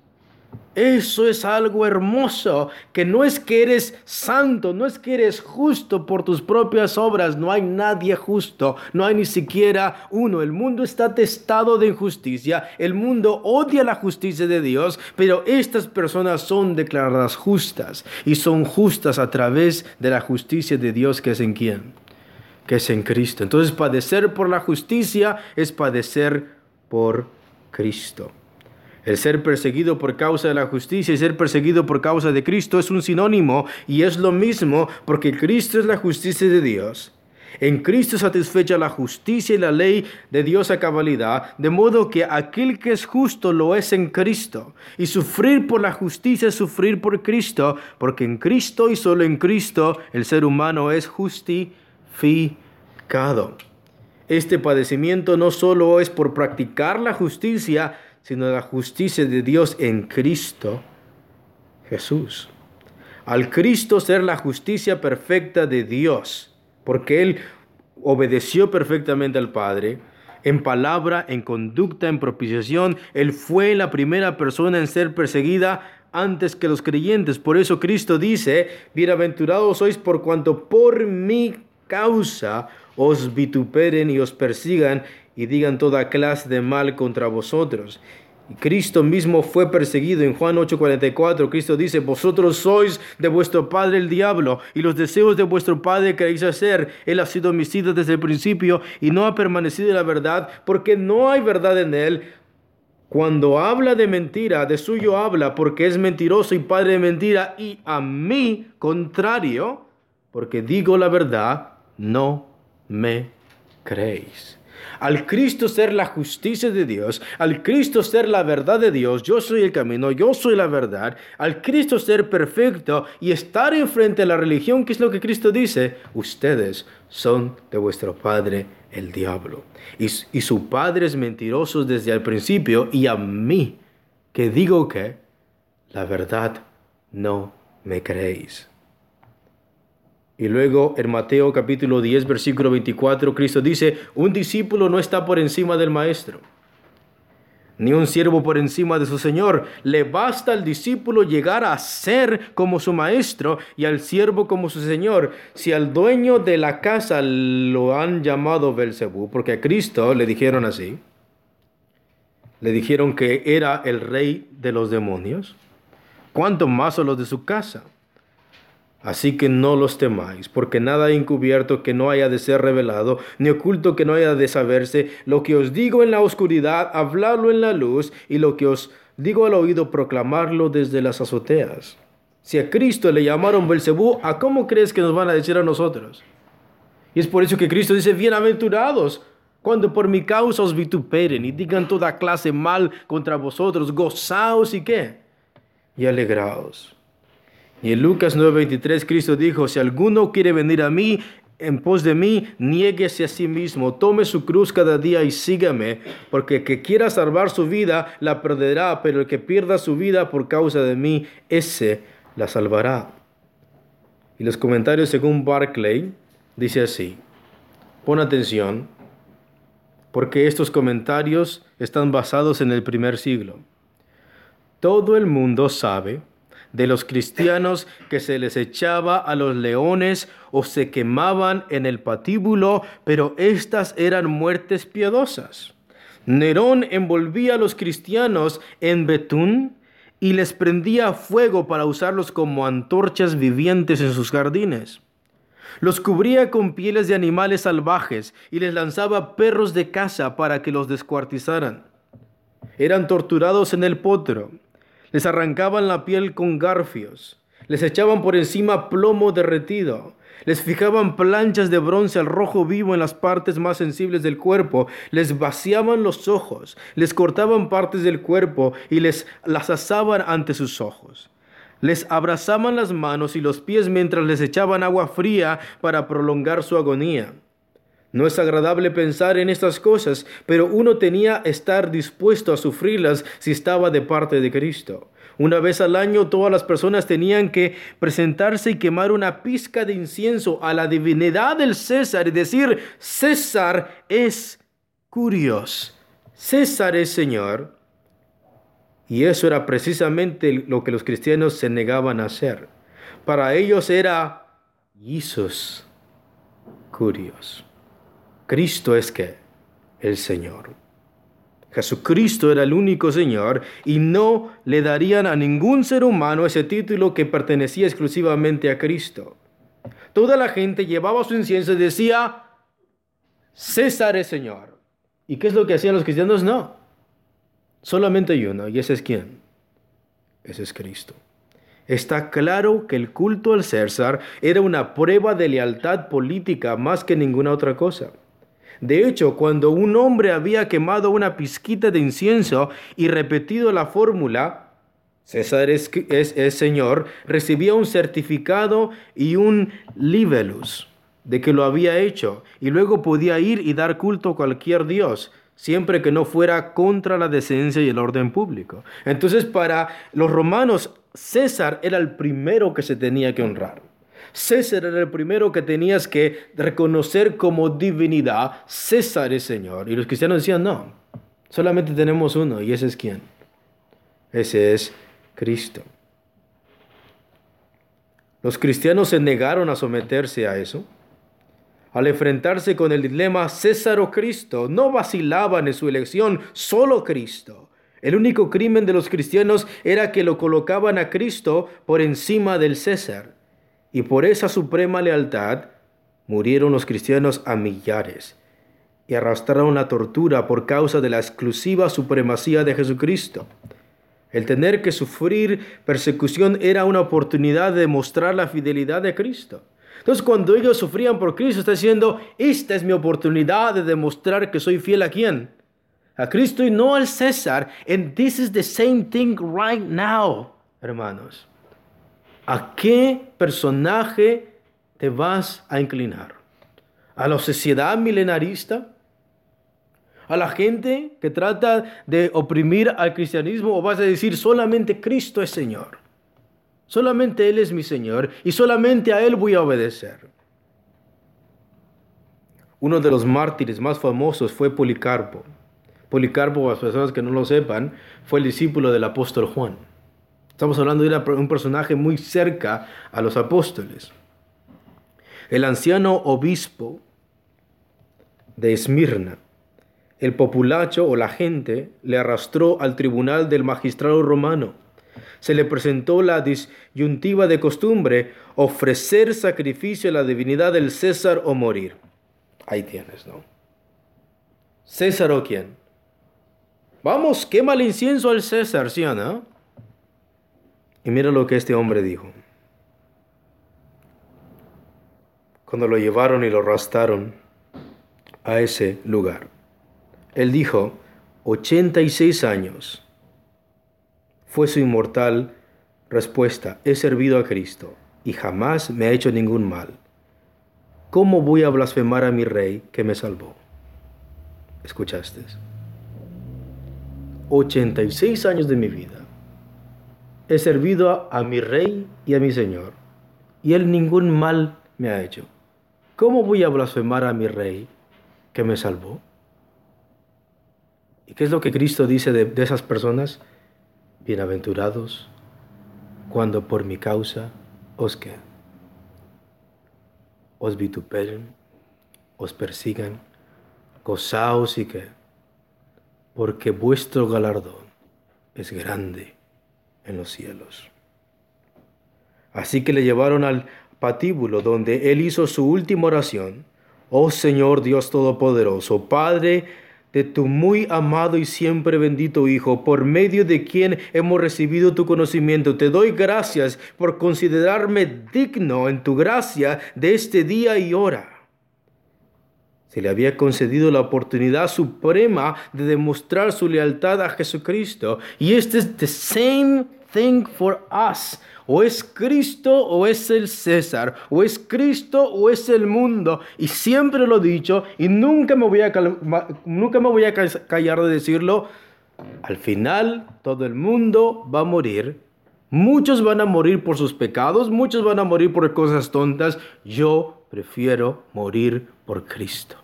Eso es algo hermoso, que no es que eres santo, no es que eres justo por tus propias obras, no hay nadie justo, no hay ni siquiera uno. El mundo está atestado de injusticia, el mundo odia la justicia de Dios, pero estas personas son declaradas justas y son justas a través de la justicia de Dios que es en quién, que es en Cristo. Entonces padecer por la justicia es padecer por Cristo. El ser perseguido por causa de la justicia y ser perseguido por causa de Cristo es un sinónimo y es lo mismo porque Cristo es la justicia de Dios. En Cristo satisfecha la justicia y la ley de Dios a cabalidad, de modo que aquel que es justo lo es en Cristo. Y sufrir por la justicia es sufrir por Cristo, porque en Cristo y solo en Cristo el ser humano es justificado. Este padecimiento no solo es por practicar la justicia, sino la justicia de Dios en Cristo Jesús. Al Cristo ser la justicia perfecta de Dios, porque Él obedeció perfectamente al Padre, en palabra, en conducta, en propiciación, Él fue la primera persona en ser perseguida antes que los creyentes. Por eso Cristo dice, bienaventurados sois por cuanto por mi causa os vituperen y os persigan y digan toda clase de mal contra vosotros. Y Cristo mismo fue perseguido. En Juan ocho cuarenta y cuatro, Cristo dice, vosotros sois de vuestro padre el diablo, y los deseos de vuestro padre queréis hacer. Él ha sido homicida desde el principio, y no ha permanecido en la verdad, porque no hay verdad en él. Cuando habla de mentira, de suyo habla, porque es mentiroso y padre de mentira, y a mí contrario, porque digo la verdad, no me creéis. Al Cristo ser la justicia de Dios, al Cristo ser la verdad de Dios, yo soy el camino, yo soy la verdad, al Cristo ser perfecto y estar enfrente de la religión, ¿qué es lo que Cristo dice? Ustedes son de vuestro padre el diablo. Y, y su padre es mentiroso desde el principio, y a mí, que digo que la verdad no me creéis. Y luego en Mateo capítulo diez, versículo veinticuatro, Cristo dice, un discípulo no está por encima del maestro, ni un siervo por encima de su señor. Le basta al discípulo llegar a ser como su maestro y al siervo como su señor. Si al dueño de la casa lo han llamado Belcebú, porque a Cristo le dijeron así, le dijeron que era el rey de los demonios, ¿cuánto más a los de su casa? Así que no los temáis, porque nada encubierto que no haya de ser revelado, ni oculto que no haya de saberse. Lo que os digo en la oscuridad, habladlo en la luz, y lo que os digo al oído, proclamarlo desde las azoteas. Si a Cristo le llamaron Belcebú, ¿a cómo crees que nos van a decir a nosotros? Y es por eso que Cristo dice, bienaventurados, cuando por mi causa os vituperen y digan toda clase mal contra vosotros, gozaos y qué, y alegraos. Y en Lucas nueve veintitrés Cristo dijo, si alguno quiere venir a mí, en pos de mí, niéguese a sí mismo, tome su cruz cada día y sígame, porque el que quiera salvar su vida, la perderá, pero el que pierda su vida por causa de mí, ese la salvará. Y los comentarios según Barclay, dice así, pon atención, porque estos comentarios están basados en el primer siglo. Todo el mundo sabe de los cristianos que se les echaba a los leones o se quemaban en el patíbulo, pero estas eran muertes piadosas. Nerón envolvía a los cristianos en betún y les prendía fuego para usarlos como antorchas vivientes en sus jardines. Los cubría con pieles de animales salvajes y les lanzaba perros de caza para que los descuartizaran. Eran torturados en el potro. Les arrancaban la piel con garfios, les echaban por encima plomo derretido, les fijaban planchas de bronce al rojo vivo en las partes más sensibles del cuerpo, les vaciaban los ojos, les cortaban partes del cuerpo y les las asaban ante sus ojos. Les abrazaban las manos y los pies mientras les echaban agua fría para prolongar su agonía. No es agradable pensar en estas cosas, pero uno tenía que estar dispuesto a sufrirlas si estaba de parte de Cristo. Una vez al año todas las personas tenían que presentarse y quemar una pizca de incienso a la divinidad del César y decir, César es Curios, César es Señor. Y eso era precisamente lo que los cristianos se negaban a hacer. Para ellos era Jesús Curios. Cristo es que el Señor. Jesucristo era el único Señor y no le darían a ningún ser humano ese título que pertenecía exclusivamente a Cristo. Toda la gente llevaba su incienso y decía, César es Señor. ¿Y qué es lo que hacían los cristianos? No. Solamente hay uno, y ese es ¿quién? Ese es Cristo. Está claro que el culto al César era una prueba de lealtad política más que ninguna otra cosa. De hecho, cuando un hombre había quemado una pizquita de incienso y repetido la fórmula, César es, es, es Señor, recibía un certificado y un libellus de que lo había hecho, y luego podía ir y dar culto a cualquier dios, siempre que no fuera contra la decencia y el orden público. Entonces, para los romanos, César era el primero que se tenía que honrar. César era el primero que tenías que reconocer como divinidad. César es Señor. Y los cristianos decían, no, solamente tenemos uno, y ese es ¿quién? Ese es Cristo. Los cristianos se negaron a someterse a eso. Al enfrentarse con el dilema César o Cristo, no vacilaban en su elección, solo Cristo. El único crimen de los cristianos era que lo colocaban a Cristo por encima del César. Y por esa suprema lealtad murieron los cristianos a millares y arrastraron la tortura por causa de la exclusiva supremacía de Jesucristo. El tener que sufrir persecución era una oportunidad de mostrar la fidelidad de Cristo. Entonces, cuando ellos sufrían por Cristo, está diciendo, esta es mi oportunidad de demostrar que soy fiel a ¿quién? A Cristo y no al César. And this is the same thing right now, hermanos. ¿A qué personaje te vas a inclinar? ¿A la sociedad milenarista? ¿A la gente que trata de oprimir al cristianismo? ¿O vas a decir solamente Cristo es Señor? Solamente Él es mi Señor y solamente a Él voy a obedecer. Uno de los mártires más famosos fue Policarpo. Policarpo, para las personas que no lo sepan, fue el discípulo del apóstol Juan. Estamos hablando de un personaje muy cerca a los apóstoles. El anciano obispo de Esmirna, el populacho o la gente, le arrastró al tribunal del magistrado romano. Se le presentó la disyuntiva de costumbre: ofrecer sacrificio a la divinidad del César o morir. Ahí tienes, ¿no? ¿César o quién? Vamos, quema el incienso al César, ¿sí o no? Y mira lo que este hombre dijo. Cuando lo llevaron y lo arrastraron a ese lugar, él dijo: ochenta y seis años fue su inmortal respuesta: he servido a Cristo y jamás me ha hecho ningún mal. ¿Cómo voy a blasfemar a mi rey que me salvó? ¿Escuchaste? ochenta y seis años de mi vida he servido a, a mi rey y a mi Señor, y él ningún mal me ha hecho. ¿Cómo voy a blasfemar a mi rey que me salvó? ¿Y qué es lo que Cristo dice de, de esas personas? Bienaventurados cuando por mi causa os que os vituperen, os persigan, gozaos y que, porque vuestro galardón es grande en los cielos. Así que le llevaron al patíbulo donde él hizo su última oración. Oh Señor Dios Todopoderoso, Padre de tu muy amado y siempre bendito Hijo, por medio de quien hemos recibido tu conocimiento, te doy gracias por considerarme digno en tu gracia de este día y hora. Se le había concedido la oportunidad suprema de demostrar su lealtad a Jesucristo. Y este es the same thing for us. O es Cristo o es el César. O es Cristo o es el mundo. Y siempre lo he dicho y nunca me voy a, nunca me voy a callar de decirlo. Al final todo el mundo va a morir. Muchos van a morir por sus pecados. Muchos van a morir por cosas tontas. Yo prefiero morir por Cristo.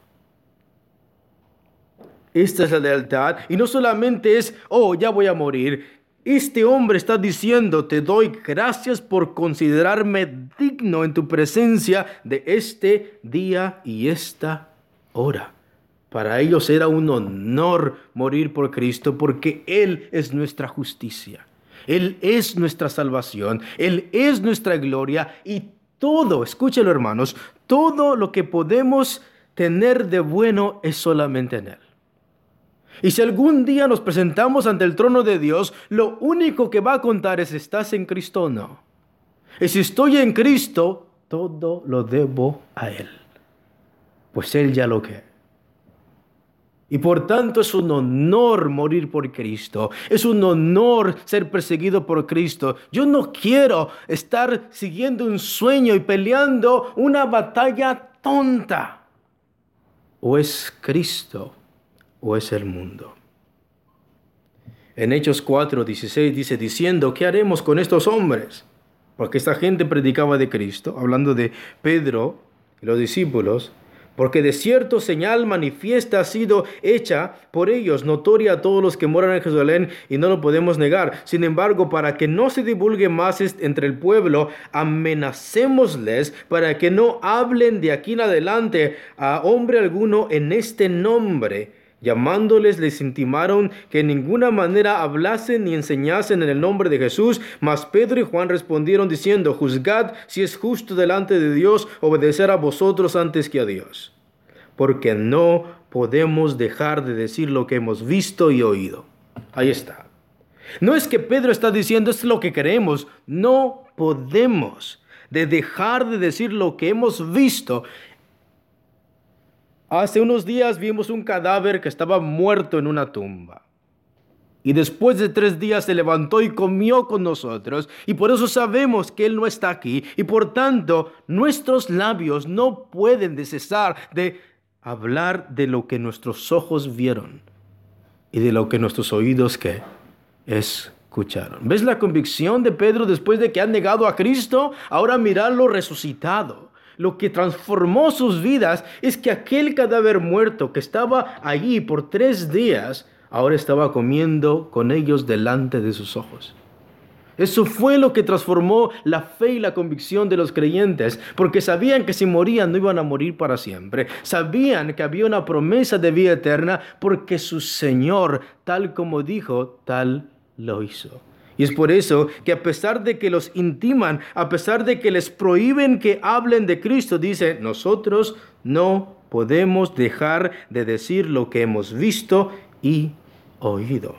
Esta es la lealtad, y no solamente es, oh, ya voy a morir. Este hombre está diciendo: te doy gracias por considerarme digno en tu presencia de este día y esta hora. Para ellos era un honor morir por Cristo, porque Él es nuestra justicia. Él es nuestra salvación. Él es nuestra gloria, y todo, escúchelo hermanos, todo lo que podemos tener de bueno es solamente en Él. Y si algún día nos presentamos ante el trono de Dios, lo único que va a contar es: ¿estás en Cristo o no? Y si estoy en Cristo, todo lo debo a Él, pues Él ya lo que. Y por tanto es un honor morir por Cristo. Es un honor ser perseguido por Cristo. Yo no quiero estar siguiendo un sueño y peleando una batalla tonta. O es Cristo o es el mundo. En Hechos cuatro dieciséis dice: diciendo, ¿qué haremos con estos hombres? Porque esta gente predicaba de Cristo, hablando de Pedro y los discípulos. Porque de cierto señal manifiesta ha sido hecha por ellos, notoria a todos los que moran en Jerusalén, y no lo podemos negar. Sin embargo, para que no se divulgue más entre el pueblo, amenacémosles para que no hablen de aquí en adelante a hombre alguno en este nombre. Llamándoles, les intimaron que en ninguna manera hablasen ni enseñasen en el nombre de Jesús. Mas Pedro y Juan respondieron diciendo: juzgad si es justo delante de Dios obedecer a vosotros antes que a Dios. Porque no podemos dejar de decir lo que hemos visto y oído. Ahí está. No es que Pedro está diciendo esto es lo que queremos. No podemos de dejar de decir lo que hemos visto. Hace unos días vimos un cadáver que estaba muerto en una tumba. Y después de tres días se levantó y comió con nosotros. Y por eso sabemos que Él no está aquí. Y por tanto, nuestros labios no pueden cesar de hablar de lo que nuestros ojos vieron. Y de lo que nuestros oídos ¿qué? Escucharon. ¿Ves la convicción de Pedro después de que ha negado a Cristo? Ahora mirarlo resucitado. Lo que transformó sus vidas es que aquel cadáver muerto que estaba allí por tres días, ahora estaba comiendo con ellos delante de sus ojos. Eso fue lo que transformó la fe y la convicción de los creyentes, porque sabían que si morían no iban a morir para siempre. Sabían que había una promesa de vida eterna, porque su Señor, tal como dijo, tal lo hizo. Y es por eso que a pesar de que los intiman, a pesar de que les prohíben que hablen de Cristo, dice, nosotros no podemos dejar de decir lo que hemos visto y oído.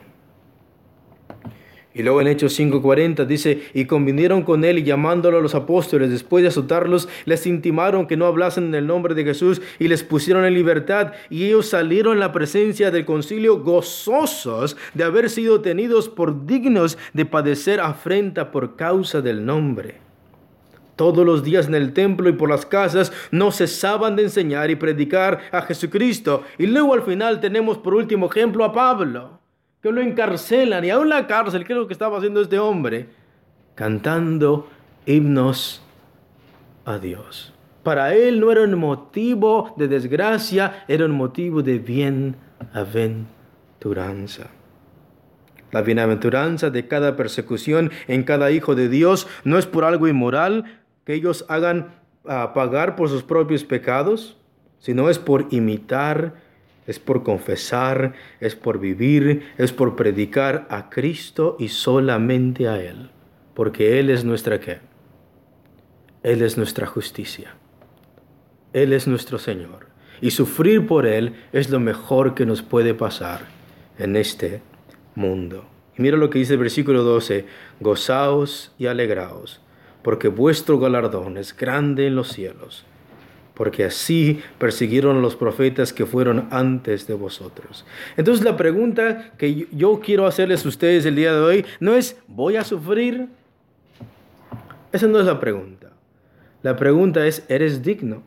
Y luego en Hechos cinco cuarenta dice, y convinieron con él y llamándolo a los apóstoles, después de azotarlos, les intimaron que no hablasen en el nombre de Jesús y les pusieron en libertad. Y ellos salieron en la presencia del concilio gozosos de haber sido tenidos por dignos de padecer afrenta por causa del nombre. Todos los días en el templo y por las casas no cesaban de enseñar y predicar a Jesucristo. Y luego al final tenemos por último ejemplo a Pablo, que lo encarcelan, y aún en la cárcel, ¿qué es lo que estaba haciendo este hombre? Cantando himnos a Dios. Para él no era un motivo de desgracia, era un motivo de bienaventuranza. La bienaventuranza de cada persecución en cada hijo de Dios no es por algo inmoral que ellos hagan uh, pagar por sus propios pecados, sino es por imitar, es por confesar, es por vivir, es por predicar a Cristo y solamente a Él. Porque Él es nuestra ¿qué? Él es nuestra justicia. Él es nuestro Señor. Y sufrir por Él es lo mejor que nos puede pasar en este mundo. Y mira lo que dice el versículo doce. Gozaos y alegraos, porque vuestro galardón es grande en los cielos. Porque así persiguieron a los profetas que fueron antes de vosotros. Entonces la pregunta que yo quiero hacerles a ustedes el día de hoy no es ¿voy a sufrir? Esa no es la pregunta. La pregunta es ¿eres digno?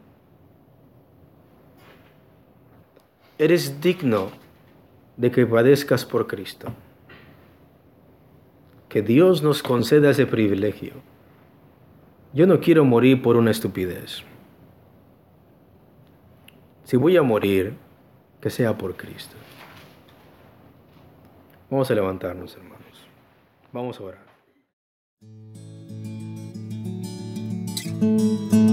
¿Eres digno de que padezcas por Cristo? Que Dios nos conceda ese privilegio. Yo no quiero morir por una estupidez. Si voy a morir, que sea por Cristo. Vamos a levantarnos, hermanos. Vamos a orar.